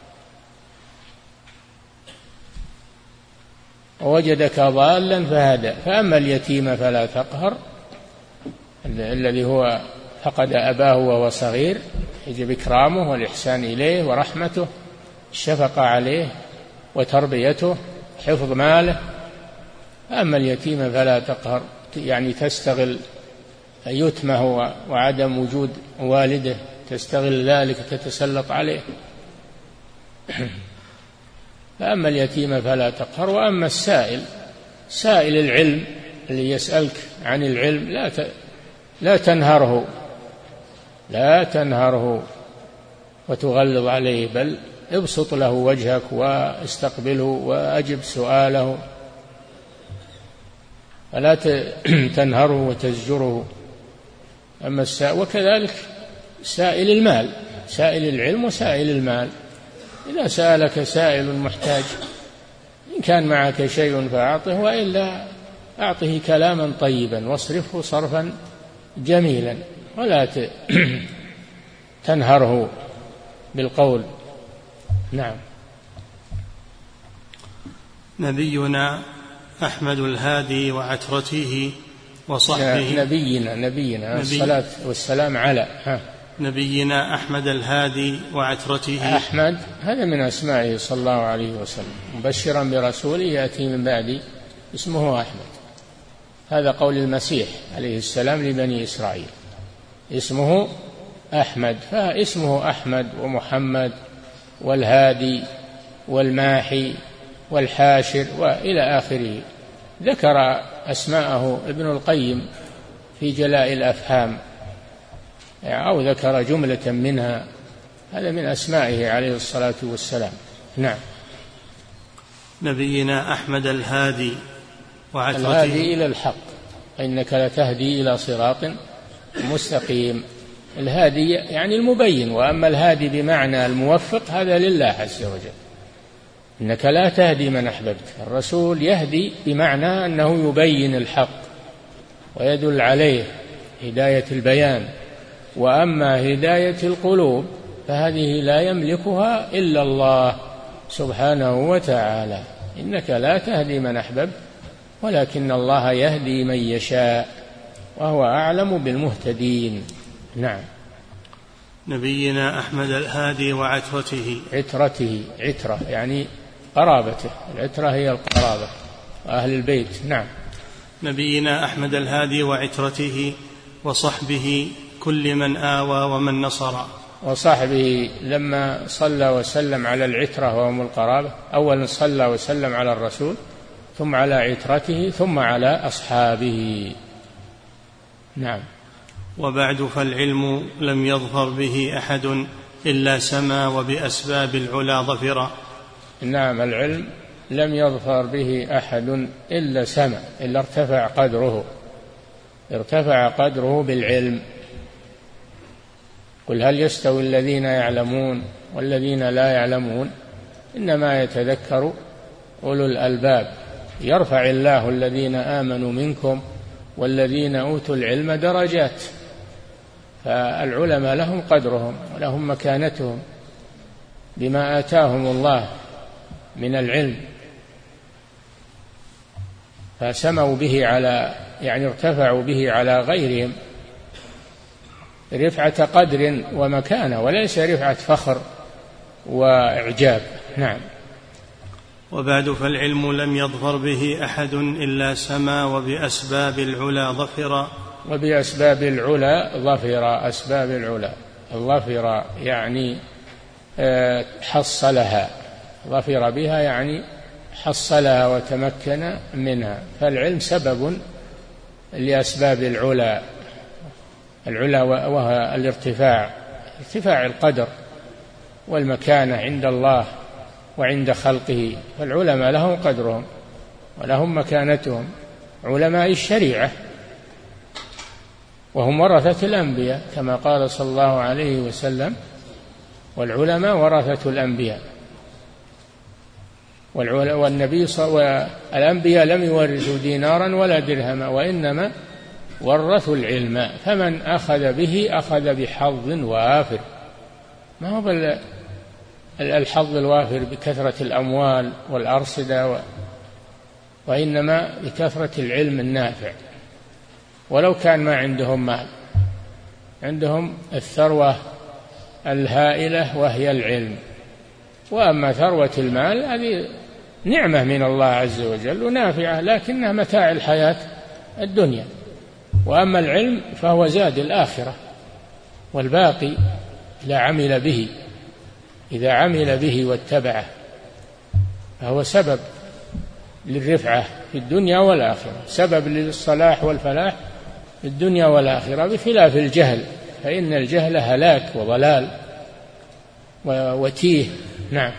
ووجدك ضالا فهدى. فأما اليتيم فلا تقهر، الذي هو فقد أباه وهو صغير، يجب إكرامه والإحسان إليه ورحمته، الشفقة عليه وتربيته، حفظ ماله. أما اليتيم فلا تقهر، يعني تستغل يتمه وعدم وجود والده، تستغل ذلك تتسلط عليه. فأما اليتيم فلا تقهر. وأما السائل، سائل العلم اللي يسألك عن العلم، لا تنهره وتغلظ عليه، بل ابسط له وجهك واستقبله وأجب سؤاله، فلا تنهره وتزجره. أما السائل، وكذلك سائل المال، سائل العلم وسائل المال. إذا سألك سائل محتاج، إن كان معك شيء فأعطه، وإلا أعطه كلاما طيبا واصرفه صرفا جميلا، ولا تنهره بالقول. نعم. نبينا أحمد الهادي وعترته وصحبه. نبينا الصلاة والسلام على نبينا أحمد الهادي وعترته. أحمد هذا من أسمائه صلى الله عليه وسلم، مبشرا برسول يأتي من بعد اسمه أحمد. هذا قول المسيح عليه السلام لبني إسرائيل، اسمه أحمد، فاسمه أحمد ومحمد والهادي والماحي والحاشر وإلى آخره. ذكر أسماءه ابن القيم في جلاء الأفهام، أو ذكر جملة منها، هذا من أسمائه عليه الصلاة والسلام. نعم. نبينا أحمد الهادي وعترته. الهادي إلى الحق، إنك لتهدي إلى صراط مستقيم. الهادي يعني المبين، وأما الهادي بمعنى الموفق هذا لله عز وجل. إنك لا تهدي من أحببت، الرسول يهدي بمعنى أنه يبين الحق ويدل عليه، هداية البيان. وأما هداية القلوب فهذه لا يملكها إلا الله سبحانه وتعالى. إنك لا تهدي من أحببت ولكن الله يهدي من يشاء وهو أعلم بالمهتدين. نعم. نبينا أحمد الهادي وعترته. عترته، عترة يعني قرابته، العترة هي القرابة وأهل البيت. نعم. نبينا أحمد الهادي وعترته وصحبه كل من آوى ومن نصر. وصحبه لما صلى وسلم على العترة وهم القرابة، أولا صلى وسلم على الرسول، ثم على عترته، ثم على أصحابه. نعم. وبعد فالعلم لم يظفر به أحد إلا سما وبأسباب العلا ظفرا. نعم، العلم لم يظفر به أحد إلا سما، إلا ارتفع قدره بالعلم. قل هل يستوي الذين يعلمون والذين لا يعلمون، إنما يتذكر أولو الألباب. يرفع الله الذين آمنوا منكم والذين أوتوا العلم درجات. فالعلماء لهم قدرهم ولهم مكانتهم بما آتاهم الله من العلم، فسموا به على، يعني ارتفعوا به على غيرهم رفعة قدر ومكانة، وليس رفعة فخر وإعجاب. نعم. وبعد فالعلم لم يظفر به أحد إلا سما وبأسباب العلا ظفرا. وبأسباب العلا ظفر. أسباب العلا ظفر يعني حصلها، ظفر بها يعني حصلها وتمكن منها. فالعلم سبب لأسباب العلا وهو الارتفاع القدر والمكانة عند الله وعند خلقه. فالعلماء لهم قدرهم ولهم مكانتهم، علماء الشريعة، وهم ورثة الأنبياء كما قال صلى الله عليه وسلم: والعلماء ورثة الأنبياء. والأنبياء لم يورثوا دينارا ولا درهما، وإنما ورثوا العلم، فمن أخذ به أخذ بحظ وافر. ما هو الحظ الوافر بكثرة الأموال والأرصدة، وإنما بكثرة العلم النافع. ولو كان ما عندهم مال، عندهم الثروة الهائلة وهي العلم. وأما ثروة المال هذه نعمة من الله عز وجل ونافعة، لكنها متاع الحياة الدنيا. وأما العلم فهو زاد الآخرة، والباقي لا عمل به، إذا عمل به واتبعه فهو سبب للرفعة في الدنيا والآخرة، سبب للصلاح والفلاح في الدنيا والآخرة، بخلاف الجهل، فإن الجهل هلاك وضلال وتيه. نعم.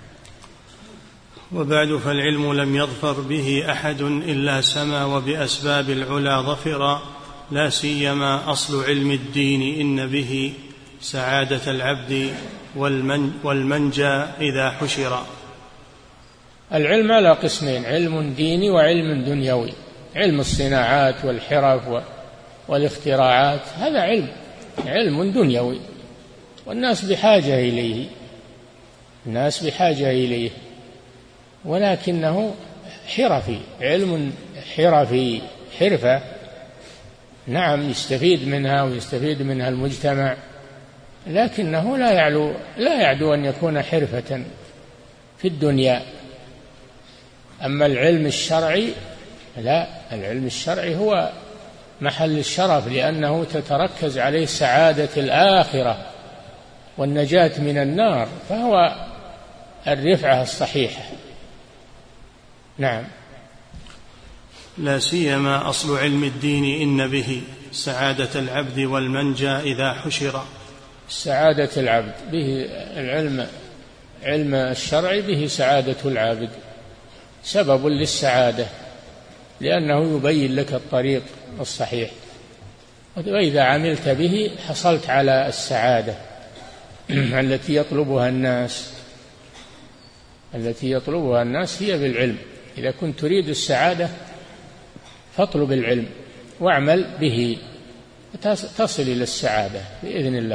وبعد فالعلم لم يظفر به أحد إلا سما وبأسباب العلا ظفرا، لا سيما أصل علم الدين إن به سعادة العبد والمنجى إذا حشر. العلم على قسمين: علم ديني وعلم دنيوي. علم الصناعات والحرف والاختراعات هذا علم دنيوي، والناس بحاجة إليه، ولكنه حرفي، علم حرفي، حرفة. نعم، يستفيد منها ويستفيد منها المجتمع، لكنه لا يعدو أن يكون حرفة في الدنيا. أما العلم الشرعي لا، العلم الشرعي هو محل الشرف، لأنه تتركز عليه سعادة الآخرة والنجاة من النار، فهو الرفعة الصحيحة. نعم. لا سيما أصل علم الدين إن به سعادة العبد والمنجى إذا حشر. سعادة العبد به علم الشرع به سعادة العابد، سبب للسعادة، لأنه يبين لك الطريق الصحيح، وإذا عملت به حصلت على السعادة التي يطلبها الناس هي بالعلم. إذا كنت تريد السعادة فاطلب العلم واعمل به تصل إلى السعادة بإذن الله.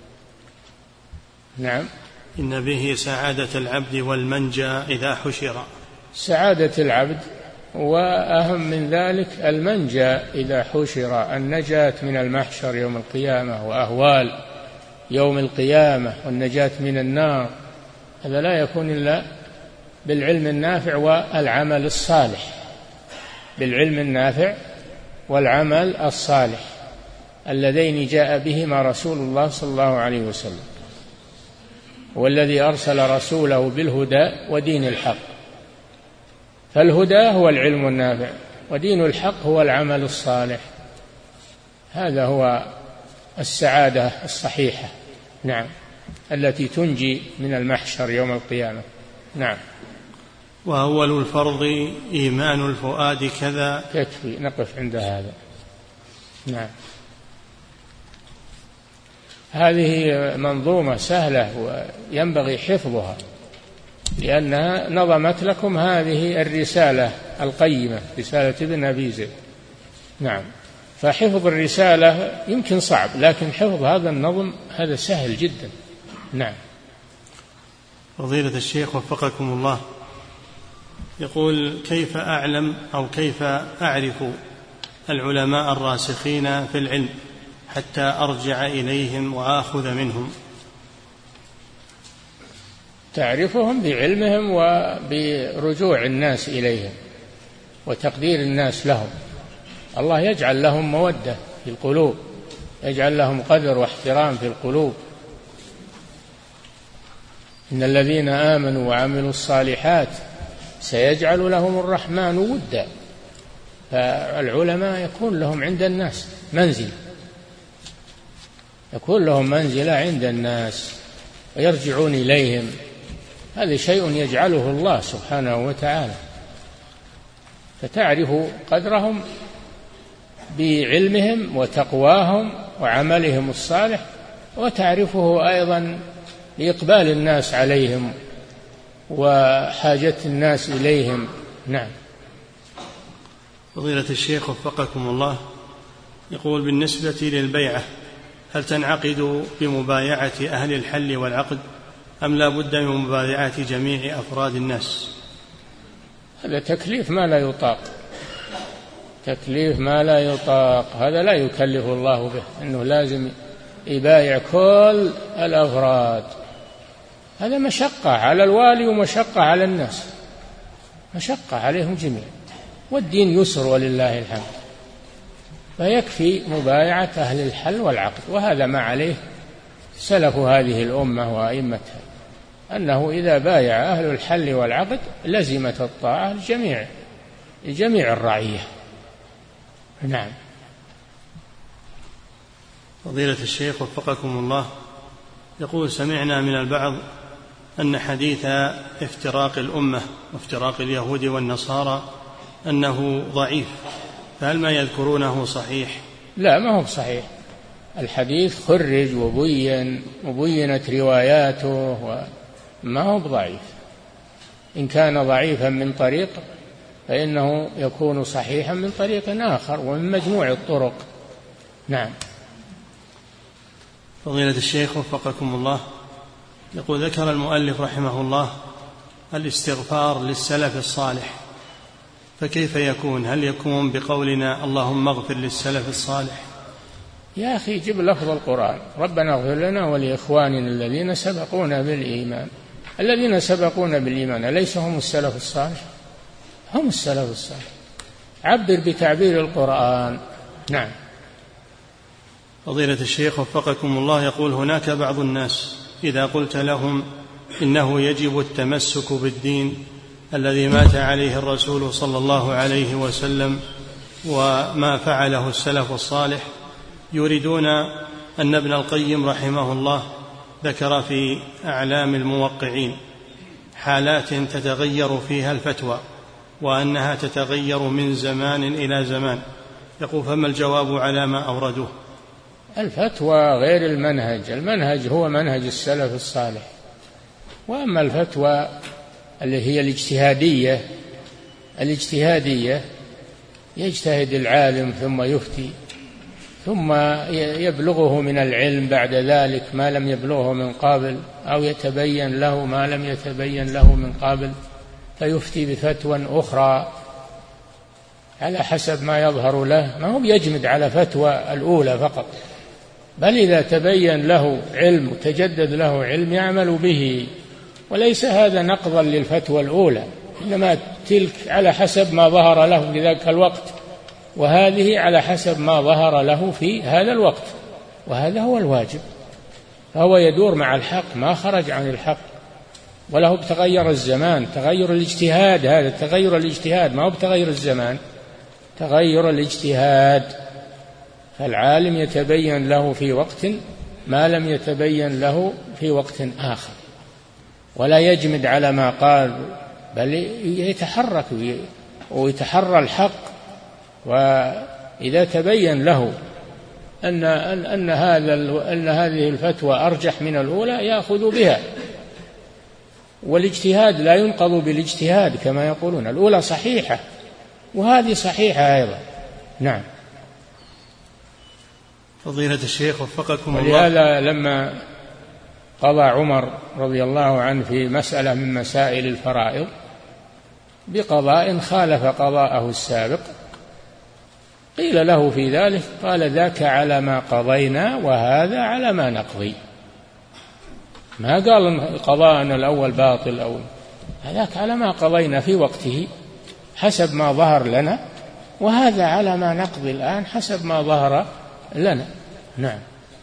نعم. إن به سعادة العبد والمنجى إذا حشر. سعادة العبد، وأهم من ذلك المنجى إذا حشر، النجاة من المحشر يوم القيامة وأهوال يوم القيامة والنجاة من النار. هذا لا يكون إلا بالعلم النافع والعمل الصالح، بالعلم النافع والعمل الصالح اللذين جاء بهما رسول الله صلى الله عليه وسلم، والذي أرسل رسوله بالهدى ودين الحق. فالهدى هو العلم النافع، ودين الحق هو العمل الصالح. هذا هو السعادة الصحيحة. نعم، التي تنجي من المحشر يوم القيامة. نعم. وأول الفرض إيمان الفؤاد كذا. يكفي، نقف عند هذا. نعم. هذه منظومة سهلة وينبغي حفظها، لأنها نظمت لكم هذه الرسالة القيمة، رسالة ابن أبي زيد. نعم. فحفظ الرسالة يمكن صعب، لكن حفظ هذا النظم هذا سهل جدا. نعم. فضيلة الشيخ وفقكم الله، يقول: كيف أعلم أو كيف أعرف العلماء الراسخين في العلم حتى أرجع إليهم وآخذ منهم؟ تعرفهم بعلمهم وبرجوع الناس إليهم وتقدير الناس لهم. الله يجعل لهم مودة في القلوب، يجعل لهم قدر واحترام في القلوب. إن الذين آمنوا وعملوا الصالحات سيجعل لهم الرحمن ودا. فالعلماء يكون لهم عند الناس منزل، يكون لهم منزلة عند الناس ويرجعون إليهم. هذا شيء يجعله الله سبحانه وتعالى. فتعرف قدرهم بعلمهم وتقواهم وعملهم الصالح، وتعرفه أيضا بإقبال الناس عليهم وحاجة الناس إليهم. نعم. فضيلة الشيخ وفقكم الله، يقول: بالنسبة للبيعة هل تنعقد بمبايعة أهل الحل والعقد أم لا بد من مبايعة جميع أفراد الناس؟ هذا تكليف ما لا يطاق، تكليف ما لا يطاق. هذا لا يكلف الله به، أنه لازم يبايع كل الأفراد. هذا مشقة على الوالي ومشقة على الناس، مشقة عليهم جميعا، والدين يسر ولله الحمد. فيكفي مبايعة أهل الحل والعقد، وهذا ما عليه سلف هذه الأمة وأئمتها، أنه إذا بايع أهل الحل والعقد لزمت الطاعة لجميع الرعية. نعم. فضيلة الشيخ وفقكم الله، يقول: سمعنا من البعض أن حديث افتراق الأمة وافتراق اليهود والنصارى أنه ضعيف، فهل ما يذكرونه صحيح؟ لا، ما هو صحيح. الحديث خرج وبينت رواياته وما هو ضعيف. إن كان ضعيفا من طريق فإنه يكون صحيحا من طريق آخر ومن مجموع الطرق. نعم. فضيلة الشيخ وفقكم الله، يقول: ذكر المؤلف رحمه الله الاستغفار للسلف الصالح، فكيف يكون؟ هل يكون بقولنا اللهم اغفر للسلف الصالح؟ يا أخي جب لفظ القرآن: ربنا اغفر لنا ولإخواننا الذين سبقونا بالإيمان. الذين سبقونا بالإيمان أليس هم السلف الصالح؟ هم السلف الصالح. عبر بتعبير القرآن. نعم. فضيلة الشيخ وفقكم الله، يقول هناك بعض الناس إذا قلت لهم إنه يجب التمسك بالدين الذي مات عليه الرسول صلى الله عليه وسلم وما فعله السلف الصالح، يريدون أن ابن القيم رحمه الله ذكر في أعلام الموقعين حالات تتغير فيها الفتوى وأنها تتغير من زمان إلى زمان، يقول فما الجواب على ما أوردوه؟ الفتوى غير المنهج، المنهج هو منهج السلف الصالح، وأما الفتوى اللي هي الاجتهادية يجتهد العالم ثم يفتي، ثم يبلغه من العلم بعد ذلك ما لم يبلغه من قبل، أو يتبين له ما لم يتبين له من قبل، فيفتي بفتوى أخرى على حسب ما يظهر له، ما هو يجمد على فتوى الأولى فقط، بل إذا تبين له علم وتجدد له علم يعمل به، وليس هذا نقضا للفتوى الأولى، إنما تلك على حسب ما ظهر له في ذاك الوقت، وهذه على حسب ما ظهر له في هذا الوقت، وهذا هو الواجب. فهو يدور مع الحق، ما خرج عن الحق، وله بتغير الزمان، تغير الاجتهاد، هذا تغير الاجتهاد، ما هو بتغير الزمان، تغير الاجتهاد. فالعالم يتبين له في وقت ما لم يتبين له في وقت آخر، ولا يجمد على ما قال، بل يتحرك ويتحرى الحق. وإذا تبين له أن هذه الفتوى أرجح من الأولى يأخذ بها، والاجتهاد لا ينقض بالاجتهاد كما يقولون، الأولى صحيحة وهذه صحيحة أيضا. نعم. فضيلة الشيخ وفقكم الله، ولهذا لما قضى عمر رضي الله عنه في مسألة من مسائل الفرائض بقضاء خالف قضاءه السابق، قيل له في ذلك قال ذاك على ما قضينا وهذا على ما نقضي، ما قال قضاءنا الأول باطل أو هذاك على ما قضينا في وقته حسب ما ظهر لنا، وهذا على ما نقضي الآن حسب ما ظهر لنا. نعم.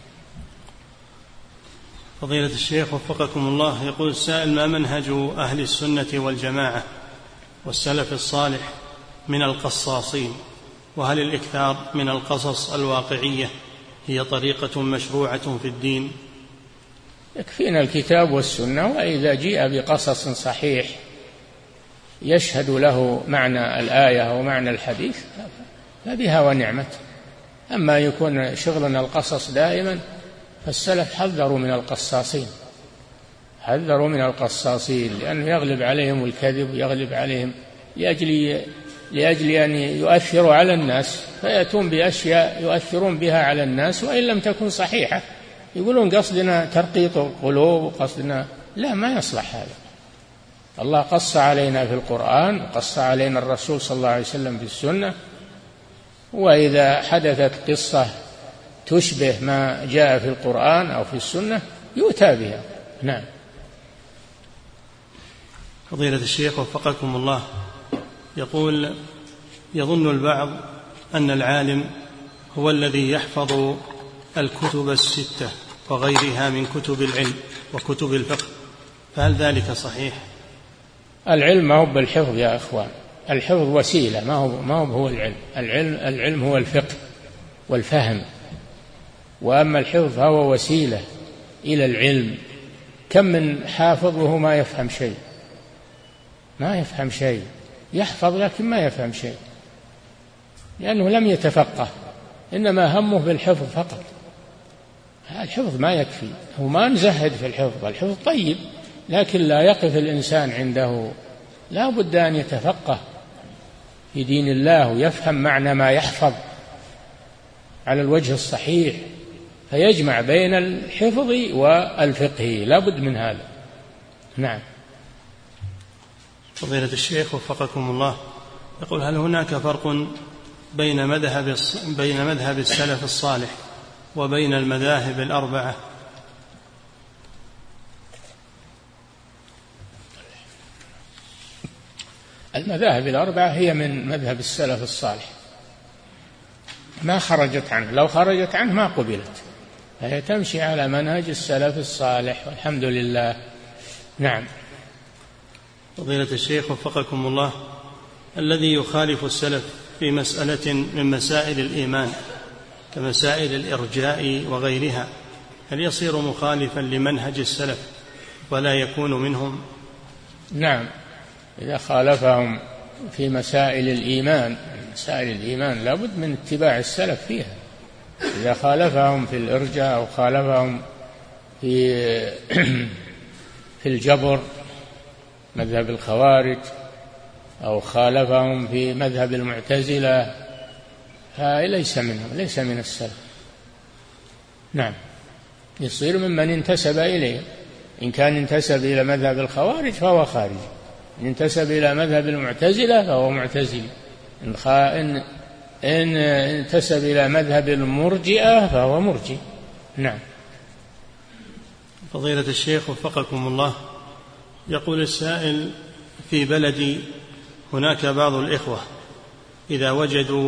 فضيلة الشيخ وفقكم الله، يقول السائل ما منهج أهل السنة والجماعة والسلف الصالح من القصاصين، وهل الإكثار من القصص الواقعية هي طريقة مشروعة في الدين؟ يكفينا الكتاب والسنة، وإذا جيء بقصص صحيح يشهد له معنى الآية ومعنى الحديث فبها ونعمت. أما يكون شغلنا القصص دائما فالسلف حذروا من القصاصين، حذروا من القصاصين، لأنه يغلب عليهم الكذب، يغلب عليهم لأجل أن يؤثروا على الناس، فيأتون بأشياء يؤثرون بها على الناس وإن لم تكن صحيحة، يقولون قصدنا ترقيق القلوب وقصدنا، لا، ما يصلح هذا. الله قص علينا في القرآن وقص علينا الرسول صلى الله عليه وسلم في السنة، وإذا حدثت قصة تشبه ما جاء في القرآن أو في السنة يؤتى بها. نعم. فضيلة الشيخ وفقكم الله، يقول يظن البعض أن العالم هو الذي يحفظ الكتب الستة وغيرها من كتب العلم وكتب الفقه، فهل ذلك صحيح؟ العلم ما هو بالحفظ يا أخوان، الحفظ وسيلة، ما هو العلم. العلم هو الفقه والفهم، وأما الحفظ هو وسيلة إلى العلم. كم من حافظ وهو ما يفهم شيء، ما يفهم شيء، يحفظ لكن ما يفهم شيء، لأنه لم يتفقه، إنما همه بالحفظ فقط. الحفظ ما يكفي، هو ما نزهد في الحفظ، الحفظ طيب، لكن لا يقف الإنسان عنده، لا بد أن يتفقه في دين الله ويفهم معنى ما يحفظ على الوجه الصحيح، فيجمع بين الحفظ والفقه، لا بد من هذا. نعم. فضيلة الشيخ وفقكم الله، يقول هل هناك فرق بين مذهب السلف الصالح وبين المذاهب الأربعة؟ المذاهب الأربعة هي من مذهب السلف الصالح، ما خرجت عنه، لو خرجت عنه ما قبلت، فهي تمشي على منهج السلف الصالح والحمد لله. نعم. فضيلة الشيخ وفقكم الله، الذي يخالف السلف في مسألة من مسائل الإيمان كمسائل الإرجاء وغيرها، هل يصير مخالفا لمنهج السلف ولا يكون منهم؟ نعم، إذا خالفهم في مسائل الإيمان، مسائل الإيمان لا بد من اتباع السلف فيها. إذا خالفهم في الإرجاء أو خالفهم في الجبر مذهب الخوارج، أو خالفهم في مذهب المعتزلة، فليس منهم، ليس من السلف. نعم، يصير ممن انتسب إليه. إن كان انتسب إلى مذهب الخوارج فهو خارجي، إن انتسب إلى مذهب المعتزلة فهو معتزلي، إن انتسب إلى مذهب المرجئة فهو مرجئ. نعم. فضيلة الشيخ وفقكم الله، يقول السائل: في بلدي هناك بعض الإخوة إذا وجدوا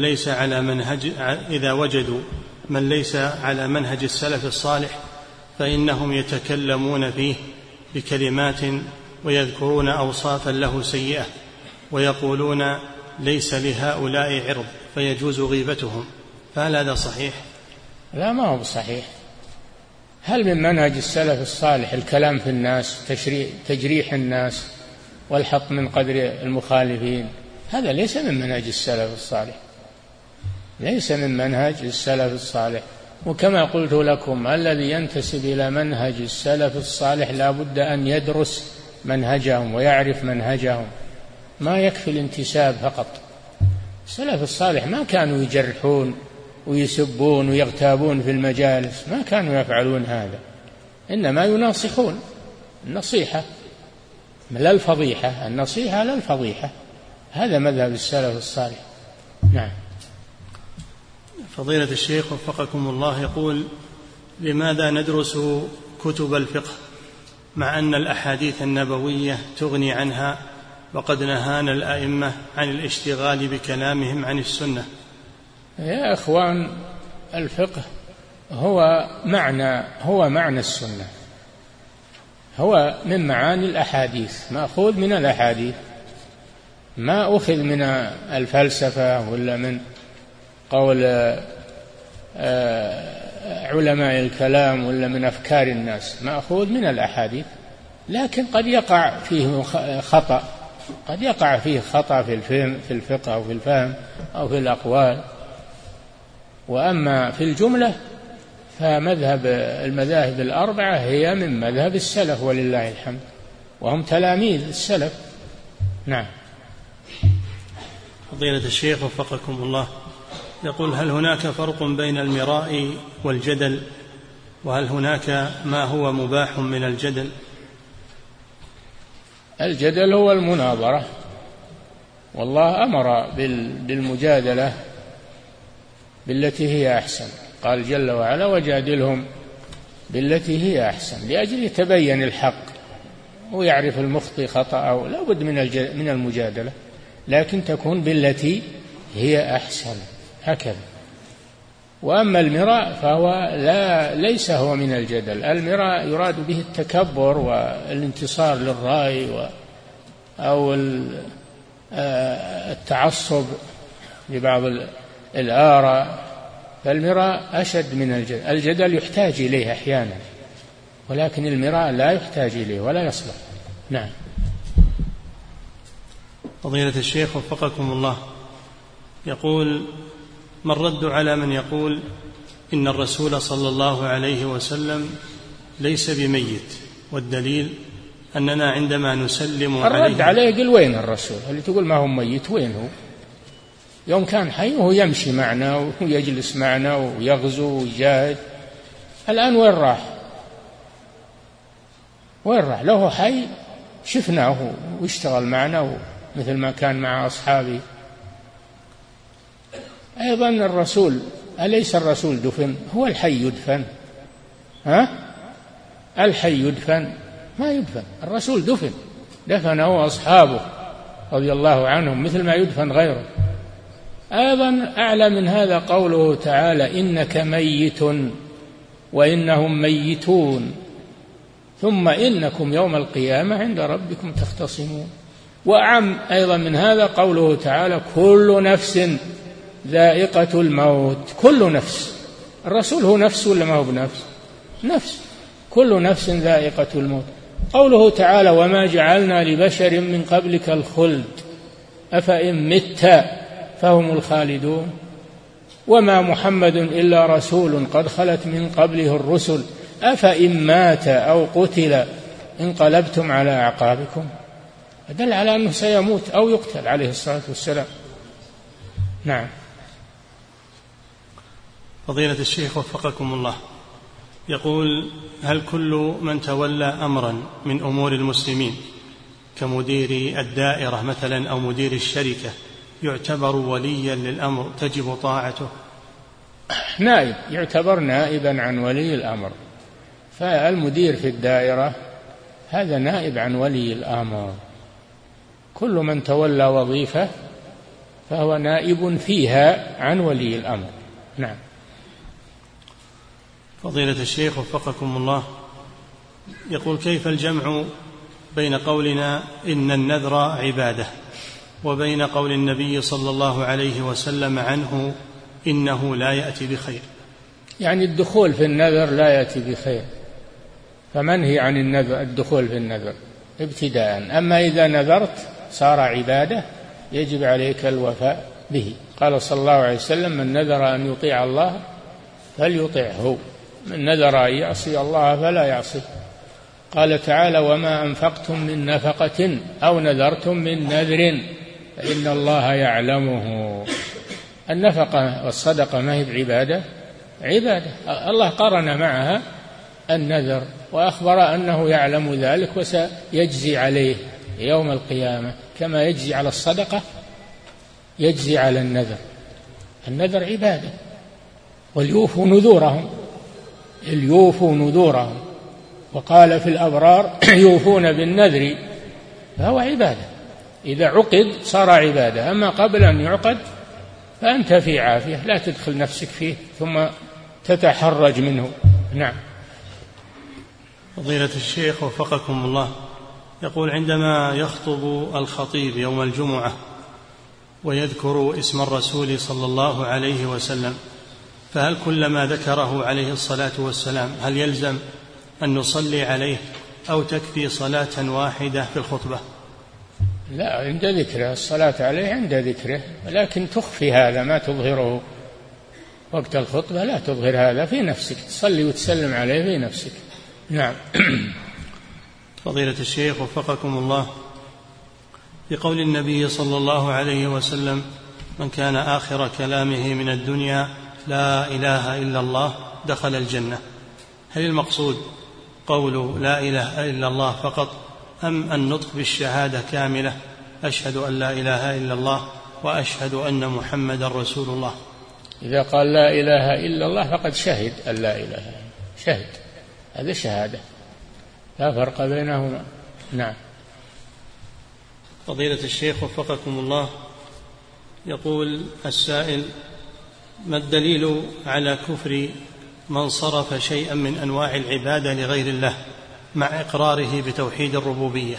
من ليس على منهج السلف الصالح فإنهم يتكلمون فيه بكلمات ويذكرون أوصافا له سيئة ويقولون ليس لهؤلاء عرض فيجوز غيبتهم، فهل هذا صحيح؟ لا، ما هو صحيح. هل من منهج السلف الصالح الكلام في الناس، تجريح الناس والحط من قدر المخالفين؟ هذا ليس من منهج السلف الصالح، ليس من منهج السلف الصالح. وكما قلت لكم، الذي ينتسب إلى منهج السلف الصالح لا بد أن يدرس منهجهم ويعرف منهجهم، ما يكفي الانتساب فقط. السلف الصالح ما كانوا يجرحون ويسبون ويغتابون في المجالس، ما كانوا يفعلون هذا، إنما يناصحون، النصيحة لا الفضيحة، النصيحة لا الفضيحة، هذا مذهب السلف الصالح. نعم. فضيلة الشيخ وفقكم الله، يقول: لماذا ندرس كتب الفقه مع أن الأحاديث النبوية تغني عنها وقد نهانا الأئمة عن الاشتغال بكلامهم عن السنة؟ يا إخوان، الفقه هو معنى السنة، هو من معاني الأحاديث، مأخوذ من الأحاديث، ما أخذ من الفلسفة ولا من قول علماء الكلام ولا من أفكار الناس، مأخوذ من الأحاديث. لكن قد يقع فيه خطأ، قد يقع فيه خطأ في الفقه أو في الفهم أو في الأقوال. وأما في الجملة المذاهب الأربعة هي من مذهب السلف ولله الحمد، وهم تلاميذ السلف. نعم. فضيلة الشيخ وفقكم الله، يقول: هل هناك فرق بين المراء والجدل؟ وهل هناك ما هو مباح من الجدل؟ الجدل هو المناظرة، والله أمر بالمجادلة بالتي هي أحسن، قال جل وعلا: وجادلهم بالتي هي أحسن، لأجل يتبين الحق ويعرف المخطئ خطأه. لا بد من المجادلة، لكن تكون بالتي هي أحسن، هكذا. وأما المراء فهو ليس هو من الجدل. المراء يراد به التكبر والانتصار للرأي أو التعصب لبعض الآراء، فالمراء أشد من الجدل. الجدل يحتاج إليه أحيانا، ولكن المراء لا يحتاج إليه ولا يصلح. نعم. فضيلة الشيخ وفقكم الله، يقول: ما الرد على من يقول إن الرسول صلى الله عليه وسلم ليس بميت، والدليل أننا عندما نسلم عليه؟ الرد عليه: قل وين الرسول اللي تقول ما هو ميت؟ وين هو؟ يوم كان حي وهو يمشي معنا ويجلس معنا ويغزو ويجاهد. الآن وين راح؟ له حي شفناه واشتغل معنا مثل ما كان مع أصحابه. أيضا الرسول، أليس الرسول دفن؟ هو الحي يدفن؟ الحي يدفن؟ ما يدفن، الرسول دفنه أصحابه رضي الله عنهم مثل ما يدفن غيره. أيضا أعلى من هذا قوله تعالى إنك ميت وإنهم ميتون ثم إنكم يوم القيامة عند ربكم تختصمون. وأعم أيضا من هذا قوله تعالى كل نفس ذائقة الموت. كل نفس، الرسول هو نفس ولا ما هو بنفس؟ نفس. كل نفس ذائقة الموت. قوله تعالى وما جعلنا لبشر من قبلك الخلد أفإن مت فهم الخالدون وما محمد إلا رسول قد خلت من قبله الرسل أفإن مات أو قتل انقلبتم على أعقابكم. دل على أنه سيموت أو يقتل عليه الصلاة والسلام. نعم. فضيلة الشيخ وفقكم الله، يقول هل كل من تولى أمرا من أمور المسلمين كمدير الدائرة مثلا أو مدير الشركة يعتبر وليا للأمر تجب طاعته؟ نائب، يعتبر نائبا عن ولي الأمر. فالمدير في الدائرة هذا نائب عن ولي الأمر. كل من تولى وظيفة فهو نائب فيها عن ولي الأمر. نعم. فضيلة الشيخ وفقكم الله، يقول كيف الجمع بين قولنا إن النذر عبادة وبين قول النبي صلى الله عليه وسلم عنه إنه لا يأتي بخير؟ يعني الدخول في النذر لا يأتي بخير، فمنهي عن النذر الدخول في النذر ابتداء. أما إذا نذرت صار عبادة يجب عليك الوفاء به. قال صلى الله عليه وسلم من نذر أن يطيع الله فليطعه، من نذر أن يعصي الله فلا يعصيه. قال تعالى وما أنفقتم من نفقة أو نذرتم من نذر فإن الله يعلمه. النفقة والصدقة ما هي بعبادة؟ عبادة. الله قرن معها النذر وأخبر أنه يعلم ذلك وسيجزي عليه يوم القيامة كما يجزي على الصدقة يجزي على النذر. النذر عبادة. وليوفوا نذورهم وقال في الأبرار يوفون بالنذر، فهو عبادة. إذا عقد صار عبادة، أما قبل أن يعقد فأنت في عافية، لا تدخل نفسك فيه ثم تتحرج منه. نعم. فضيلة الشيخ وفقكم الله، يقول عندما يخطب الخطيب يوم الجمعة ويذكر اسم الرسول صلى الله عليه وسلم، فهل كلما ذكره عليه الصلاة والسلام هل يلزم أن نصلي عليه أو تكفي صلاة واحدة في الخطبة؟ لا، عند ذكره، الصلاة عليه عند ذكره، لكن تخفي هذا ما تظهره وقت الخطبة، لا تظهر هذا في نفسك، تصلي وتسلم عليه في نفسك. نعم. فضيلة الشيخ وفقكم الله، بقول النبي صلى الله عليه وسلم من كان آخر كلامه من الدنيا لا إله إلا الله دخل الجنة، هل المقصود قول لا إله إلا الله فقط أم النطق بالشهادة كاملة أشهد أن لا إله إلا الله وأشهد أن محمد رسول الله؟ إذا قال لا إله إلا الله فقد شهد أن لا إله، شهد، هذا شهادة، لا فرق بينهما. نعم. فضيلة الشيخ وفقكم الله، يقول السائل ما الدليل على كفر من صرف شيئا من أنواع العبادة لغير الله مع إقراره بتوحيد الربوبية؟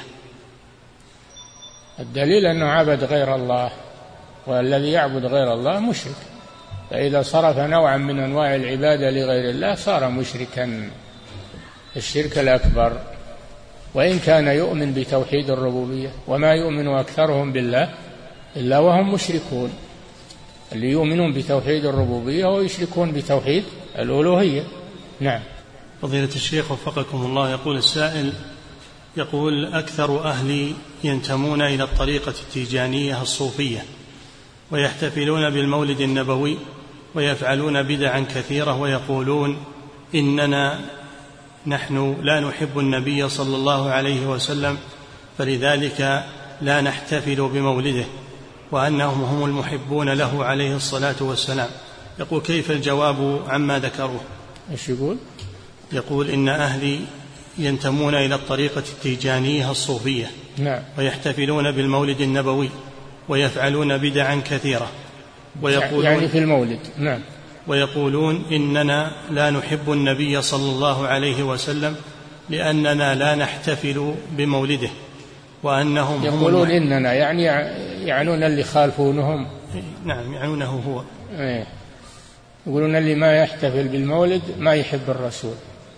الدليل أنه عبد غير الله، والذي يعبد غير الله مشرك، فإذا صرف نوعا من أنواع العبادة لغير الله صار مشركا الشرك الأكبر، وإن كان يؤمن بتوحيد الربوبية. وما يؤمن أكثرهم بالله إلا وهم مشركون. اللي يؤمنون بتوحيد الربوبية ويشركون بتوحيد الألوهية. نعم. فضيلة الشيخ وفقكم الله، يقول السائل يقول أكثر أهلي ينتمون إلى الطريقة التيجانية الصوفية ويحتفلون بالمولد النبوي ويفعلون بدعا كثيرة ويقولون إننا نحن لا نحب النبي صلى الله عليه وسلم فلذلك لا نحتفل بمولده وأنهم هم المحبون له عليه الصلاة والسلام. يقول كيف الجواب عما ذكروه؟ ايش يقول؟ يقول إن أهلي ينتمون إلى الطريقة التيجانية الصوفية نعم. ويحتفلون بالمولد النبوي ويفعلون بدعا كثيرة ويقولون يعني في المولد. نعم. ويقولون إننا لا نحب النبي صلى الله عليه وسلم لأننا لا نحتفل بمولده، وأنهم يقولون إننا يعني يعنون اللي خالفونهم. نعم يعنونه هو. يقولون اللي ما يحتفل بالمولد ما يحب الرسول.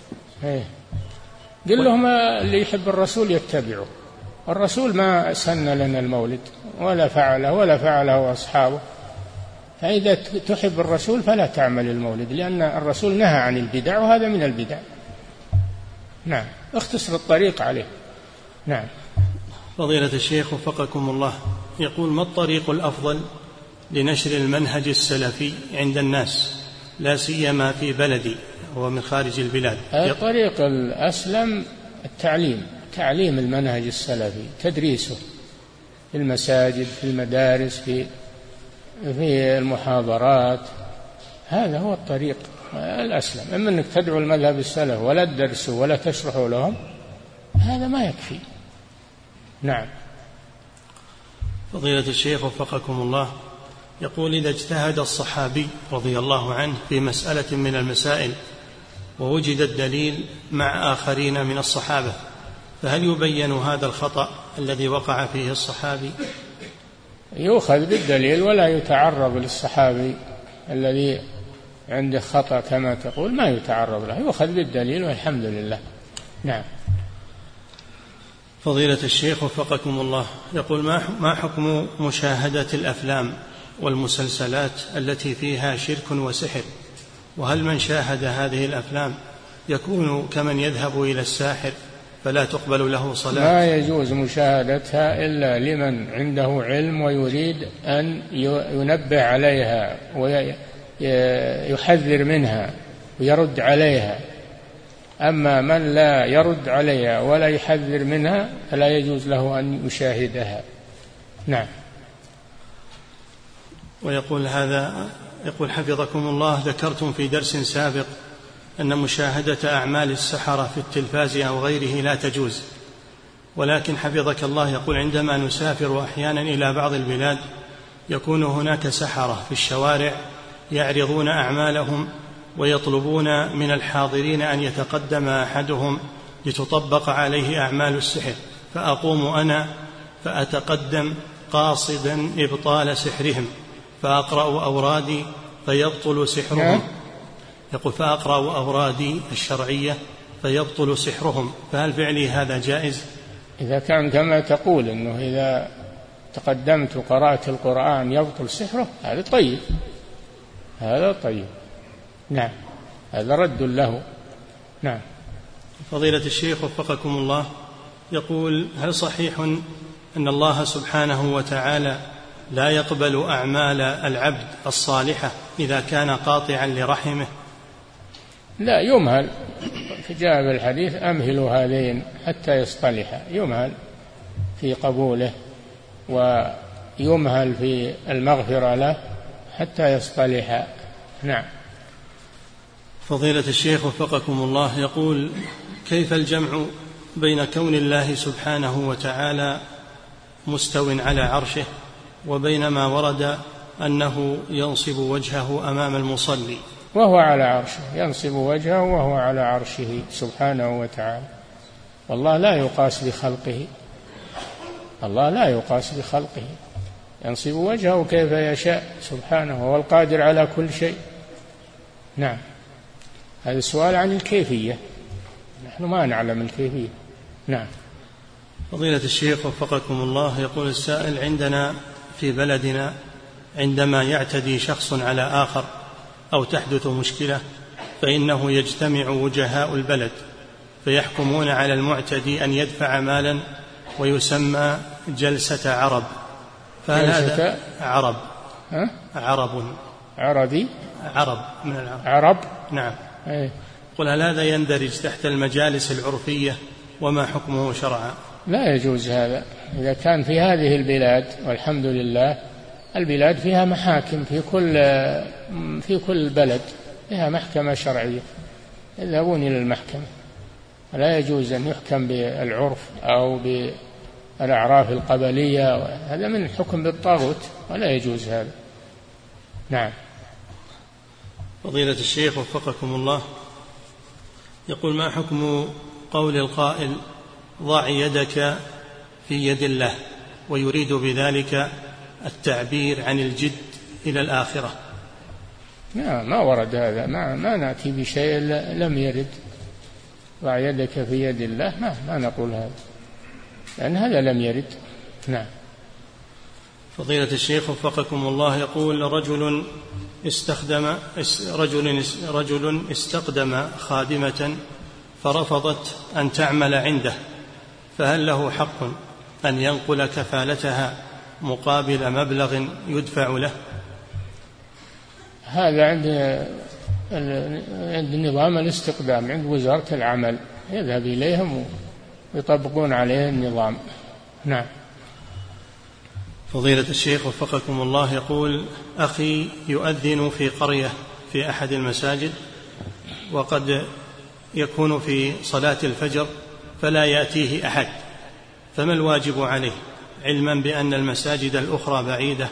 قل لهم اللي يحب الرسول يتبعه، الرسول ما سن لنا المولد ولا فعله أصحابه، فإذا تحب الرسول فلا تعمل المولد، لأن الرسول نهى عن البدع وهذا من البدع. نعم. اختصر الطريق عليه. نعم. فضيلة الشيخ وفقكم الله، يقول: ما الطريق الأفضل لنشر المنهج السلفي عند الناس لا سيما في بلدي ومن خارج البلاد؟ الطريق الأسلم تعليم المنهج السلفي، تدريسه في المساجد، في المدارس، في المحاضرات، هذا هو الطريق الأسلم. أما أنك تدعو المذهب السلف ولا تدرسه ولا تشرحه لهم، هذا ما يكفي. نعم. فضيلة الشيخ وفقكم الله، يقول: إذا اجتهد الصحابي رضي الله عنه في مسألة من المسائل ووجد الدليل مع آخرين من الصحابة، فهل يبين هذا الخطأ الذي وقع فيه الصحابي؟ يؤخذ بالدليل ولا يتعرض للصحابي الذي عنده خطأ كما تقول، ما يتعرض له، يؤخذ بالدليل والحمد لله. نعم. فضيلة الشيخ وفقكم الله، يقول: ما حكم مشاهدة الأفلام والمسلسلات التي فيها شرك وسحر؟ وهل من شاهد هذه الأفلام يكون كمن يذهب إلى الساحر فلا تقبل له صلاة؟ ما يجوز مشاهدتها إلا لمن عنده علم ويريد أن ينبه عليها ويحذر منها ويرد عليها. أما من لا يرد عليها ولا يحذر منها فلا يجوز له أن يشاهدها. نعم. ويقول يقول: حفظكم الله، ذكرتم في درس سابق أن مشاهدة أعمال السحرة في التلفاز أو غيره لا تجوز، ولكن حفظك الله يقول: عندما نسافر أحيانا إلى بعض البلاد يكون هناك سحرة في الشوارع يعرضون أعمالهم ويطلبون من الحاضرين أن يتقدم أحدهم لتطبق عليه أعمال السحر، فأقوم أنا فأتقدم قاصدا إبطال سحرهم، فأقرأ أورادي فيبطل سحرهم. يقول: فأقرأ أورادي الشرعية فيبطل سحرهم، فهل فعلي هذا جائز؟ إذا كان كما تقول أنه إذا تقدمت وقرأت القرآن يبطل سحره، هذا طيب، هذا طيب. نعم، هذا رد له. نعم. فضيلة الشيخ وفقكم الله، يقول: هل صحيح أن الله سبحانه وتعالى لا يقبل أعمال العبد الصالحة إذا كان قاطعا لرحمه؟ لا، يمهل. جاء بالحديث: أمهلوا هذين حتى يصطلحا، يمهل في قبوله ويمهل في المغفرة له حتى يصطلحا. نعم. فضيلة الشيخ وفقكم الله، يقول: كيف الجمع بين كون الله سبحانه وتعالى مستو على عرشه وبين ما ورد أنه ينصب وجهه أمام المصلي؟ وهو على عرشه، ينصب وجهه وهو على عرشه سبحانه وتعالى، والله لا يقاس بخلقه، الله لا يقاس بخلقه، ينصب وجهه كيف يشاء سبحانه، هو القادر على كل شيء. نعم. هذا السؤال عن الكيفية، نحن ما نعلم الكيفية. نعم. فضيلة الشيخ وفقكم الله، يقول السائل: عندنا في بلدنا عندما يعتدي شخص على آخر أو تحدث مشكلة فإنه يجتمع وجهاء البلد فيحكمون على المعتدي أن يدفع مالا ويسمى جلسة عرب، فهل هذا عرب؟ عرب عربي، عرب من العرب. عرب. نعم. قل: هل هذا يندرج تحت المجالس العرفية وما حكمه شرعا؟ لا يجوز هذا. إذا كان في هذه البلاد، والحمد لله البلاد فيها محاكم، في كل بلد فيها محكمة شرعية، يذهبون إلى المحكمة، لا يجوز أن يحكم بالعرف أو الأعراف القبلية، هذا من حكم بالطاغوت ولا يجوز هذا. نعم. فضيلة الشيخ وفقكم الله، يقول: ما حكم قول القائل: ضع يدك في يد الله، ويريد بذلك التعبير عن الجد إلى الآخرة؟ ما ورد هذا، ما نأتي بشيء لم يرد. ضع يدك في يد الله، ما نقول هذا، لأن هذا لم يرد. نعم. فضيلة الشيخ وفقكم الله، يقول: رجل استخدم خادمة فرفضت أن تعمل عنده، فهل له حق أن ينقل كفالتها مقابل مبلغ يدفع له؟ هذا عند نظام الاستقدام، عند وزارة العمل، يذهب إليهم ويطبقون عليه النظام. نعم. فضيلة الشيخ وفقكم الله، يقول: أخي يؤذن في قرية في أحد المساجد، وقد يكون في صلاة الفجر فلا يأتيه أحد، فما الواجب عليه، علما بأن المساجد الأخرى بعيدة؟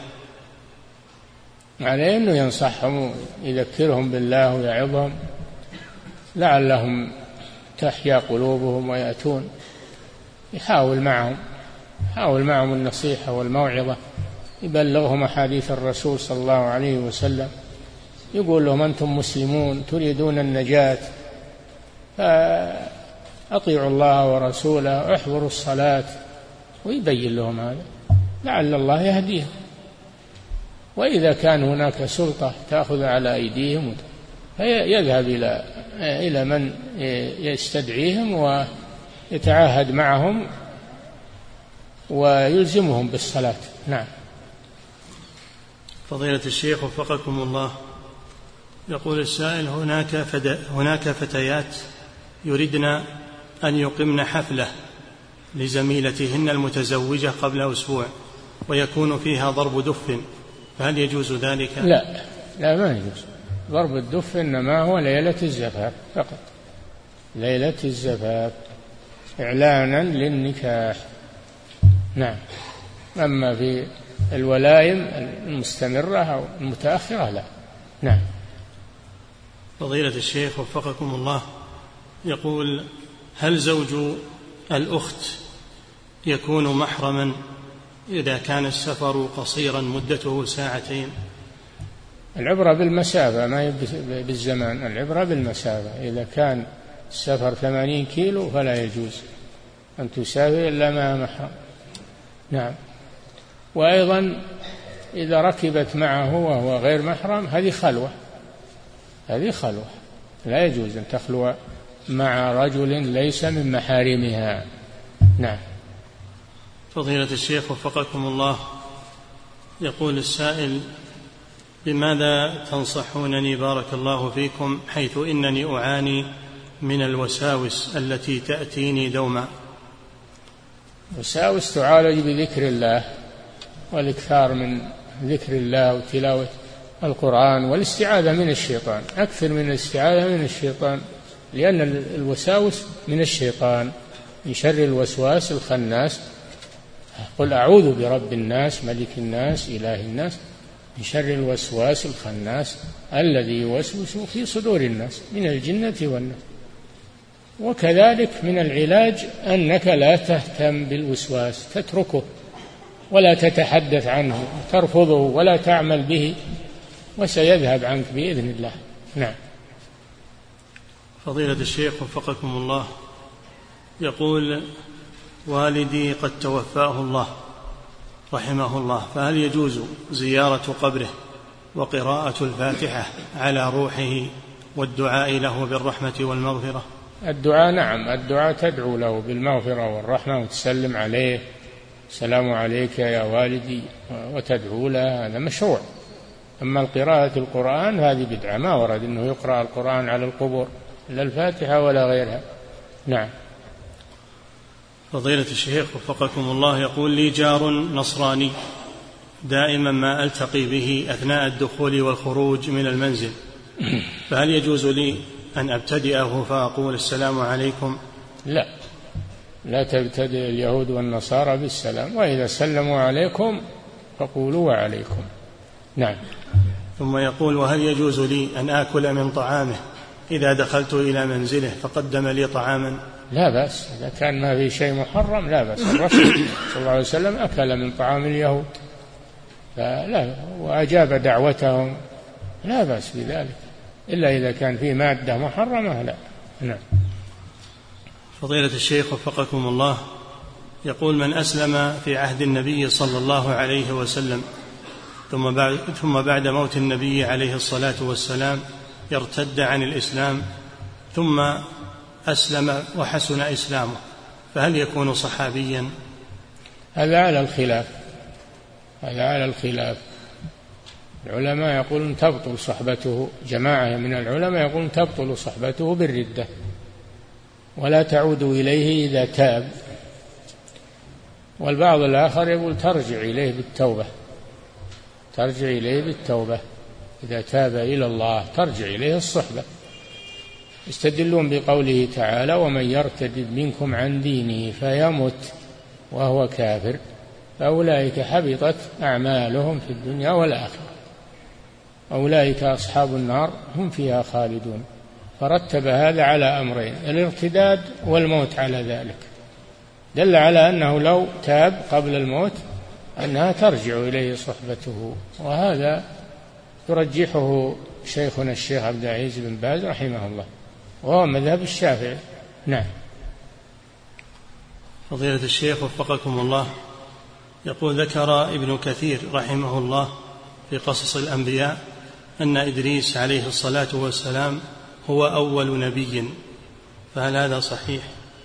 عليه أنه ينصحهم ويذكرهم بالله ويعظهم لعلهم تحيا قلوبهم ويأتون. يحاول معهم النصيحة والموعظة، يبلغهم أحاديث الرسول صلى الله عليه وسلم، يقول لهم: أنتم مسلمون تريدون النجاة، فأطيعوا الله ورسوله، احضروا الصلاة، ويبين لهم هذا لعل الله يهديهم. وإذا كان هناك سلطة تأخذ على أيديهم فيذهب إلى من يستدعيهم ويتعاهد معهم ويلزمهم بالصلاة. نعم. فضيلة الشيخ وفقكم الله، يقول السائل: هناك فتيات يردن أن يقمن حفلة لزميلتهن المتزوجة قبل أسبوع، ويكون فيها ضرب دف، فهل يجوز ذلك؟ لا، ما يجوز ضرب الدف، إنما هو ليلة الزفاف فقط، ليلة الزفاف إعلانا للنكاح. نعم. أما في الولائم المستمرة أو المتأخرة لا. نعم. فضيلة الشيخ وفقكم الله، يقول: هل زوج الأخت يكون محرما إذا كان السفر قصيرا مدته 2 ساعات؟ العبرة بالمسافة ما بالزمان، العبرة بالمسافة. إذا كان السفر 80 كيلو فلا يجوز أن تسافر إلا مع محرم. نعم. وأيضا إذا ركبت معه وهو غير محرم هذه خلوة، لا يجوز أن تخلو مع رجل ليس من محارمها. نعم. فضيلة الشيخ وفقكم الله، يقول السائل: بماذا تنصحونني بارك الله فيكم، حيث إنني أعاني من الوساوس التي تأتيني دوما؟ وساوس تعالج بذكر الله والإكثار من ذكر الله وتلاوة القرآن والاستعاذة من الشيطان، أكثر من الاستعاذة من الشيطان، لأن الوساوس من الشيطان، من شر الوسواس الخناس. قل أعوذ برب الناس ملك الناس إله الناس من شر الوسواس الخناس الذي يوسوس في صدور الناس من الجنة والناس. وكذلك من العلاج أنك لا تهتم بالوسواس، تتركه ولا تتحدث عنه، ترفضه ولا تعمل به، وسيذهب عنك بإذن الله. نعم. فضيلة الشيخ وفقكم الله، يقول: والدي قد توفاه الله رحمه الله، فهل يجوز زيارة قبره وقراءة الفاتحة على روحه والدعاء له بالرحمة والمغفرة؟ الدعاء نعم، الدعاء تدعو له بالمغفرة والرحمة وتسلم عليه، السلام عليك يا والدي، وتدعو له، هذا مشروع. أما قراءة القرآن هذه بدعة، ما ورد أنه يقرأ القرآن على القبور لا الفاتحة ولا غيرها. نعم. فضيلة الشيخ وفقكم الله، يقول: لي جار نصراني دائما ما ألتقي به أثناء الدخول والخروج من المنزل، فهل يجوز لي أن أبتدئه فأقول السلام عليكم؟ لا تبتدئ اليهود والنصارى بالسلام، وإذا سلموا عليكم فقولوا وعليكم. نعم. ثم يقول: وهل يجوز لي أن آكل من طعامه إذا دخلت إلى منزله فقدم لي طعاما؟ لا بأس، إذا كان ما في شيء محرم لا بأس. الرسول صلى الله عليه وسلم أكل من طعام اليهود فلا، وأجاب دعوتهم، لا بأس بذلك، إلا إذا كان فيه مادة محرمة لا. نعم. فضيلة الشيخ وفقكم الله، يقول: من أسلم في عهد النبي صلى الله عليه وسلم ثم بعد موت النبي عليه الصلاة والسلام يرتد عن الإسلام ثم أسلم وحسن إسلامه، فهل يكون صحابيا؟ هذا على الخلاف، هذا على الخلاف. العلماء يقولون تبطل صحبته، جماعة من العلماء يقولون تبطل صحبته بالردة ولا تعود إليه إذا تاب، والبعض الآخر يقول ترجع إليه بالتوبة، ترجع إليه بالتوبة، إذا تاب إلى الله ترجع إليه الصحبة. يستدلون بقوله تعالى: ومن يرتد منكم عن دينه فيمت وهو كافر فأولئك حبطت أعمالهم في الدنيا والآخرة أولئك أصحاب النار هم فيها خالدون. فرتب هذا على أمرين: الارتداد والموت على ذلك، دل على أنه لو تاب قبل الموت أنها ترجع إليه صحبته، وهذا يرجحه شيخنا الشيخ عبد العزيز بن باز رحمه الله، وهو مذهب الشافعي. نعم. فضيلة الشيخ وفقكم الله، يقول: ذكر ابن كثير رحمه الله في قصص الأنبياء أن إدريس عليه الصلاة والسلام هو أول نبي، فهل هذا صحيح؟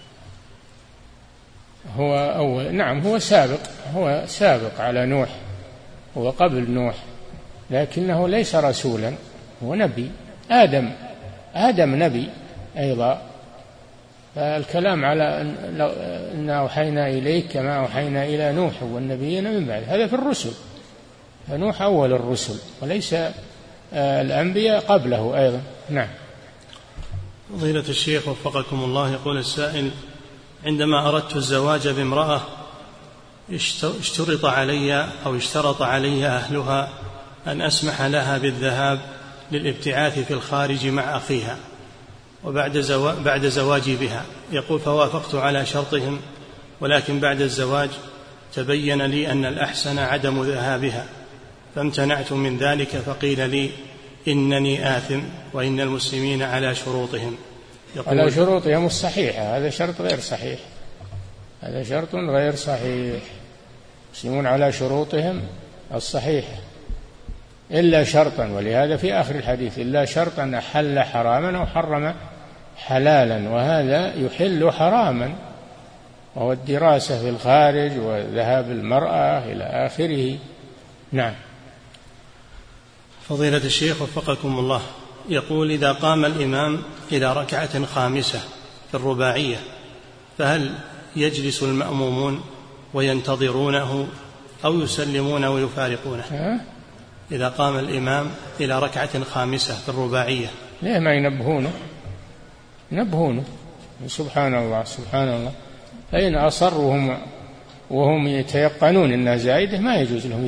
هو أول، نعم، هو سابق على نوح، هو قبل نوح، لكنه ليس رسولا، هو نبي. آدم نبي أيضا. فالكلام على أن أوحينا إليك كما أوحينا إلى نوح والنبيين من بعد، هذا في الرسل، فنوح أول الرسل وليس الأنبياء قبله أيضا. نعم. فضيلة الشيخ وفقكم الله، يقول السائل: عندما أردت الزواج بامرأة اشترط علي أهلها أن أسمح لها بالذهاب للابتعاث في الخارج مع أخيها بعد زواجي بها. يقول: فوافقت على شرطهم، ولكن بعد الزواج تبين لي أن الأحسن عدم ذهابها، فامتنعت من ذلك، فقيل لي إنني آثم وإن المسلمين على شروطهم. على شروطهم الصحيحة، هذا شرط غير صحيح، هذا شرط غير صحيح. المسلمون على شروطهم الصحيحة إلا شرطا، ولهذا في آخر الحديث: إلا شرطا أحل حراما أو حرم حلالا، وهذا يحل حراما، وهو الدراسة في الخارج وذهاب المرأة إلى آخره. نعم. فضيلة الشيخ وفقكم الله، يقول: إذا قام الإمام إلى ركعة خامسة في الرباعية فهل يجلس المأمومون وينتظرونه أو يسلمون ويفارقونه؟ إذا قام الإمام إلى ركعة خامسة في الرباعية ليه ما ينبهونه؟ سبحان الله سبحان الله. فإن أصروا وهم يتيقنون أنها زائدة ما يجوز لهم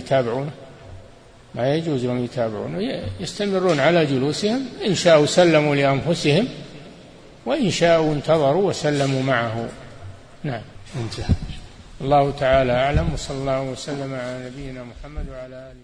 يتابعون، يستمرون على جلوسهم، إن شاءوا سلموا لأنفسهم وإن شاءوا انتظروا وسلموا معه. نعم. الله تعالى أعلم، وصلى الله وسلم على نبينا محمد وعلى آله.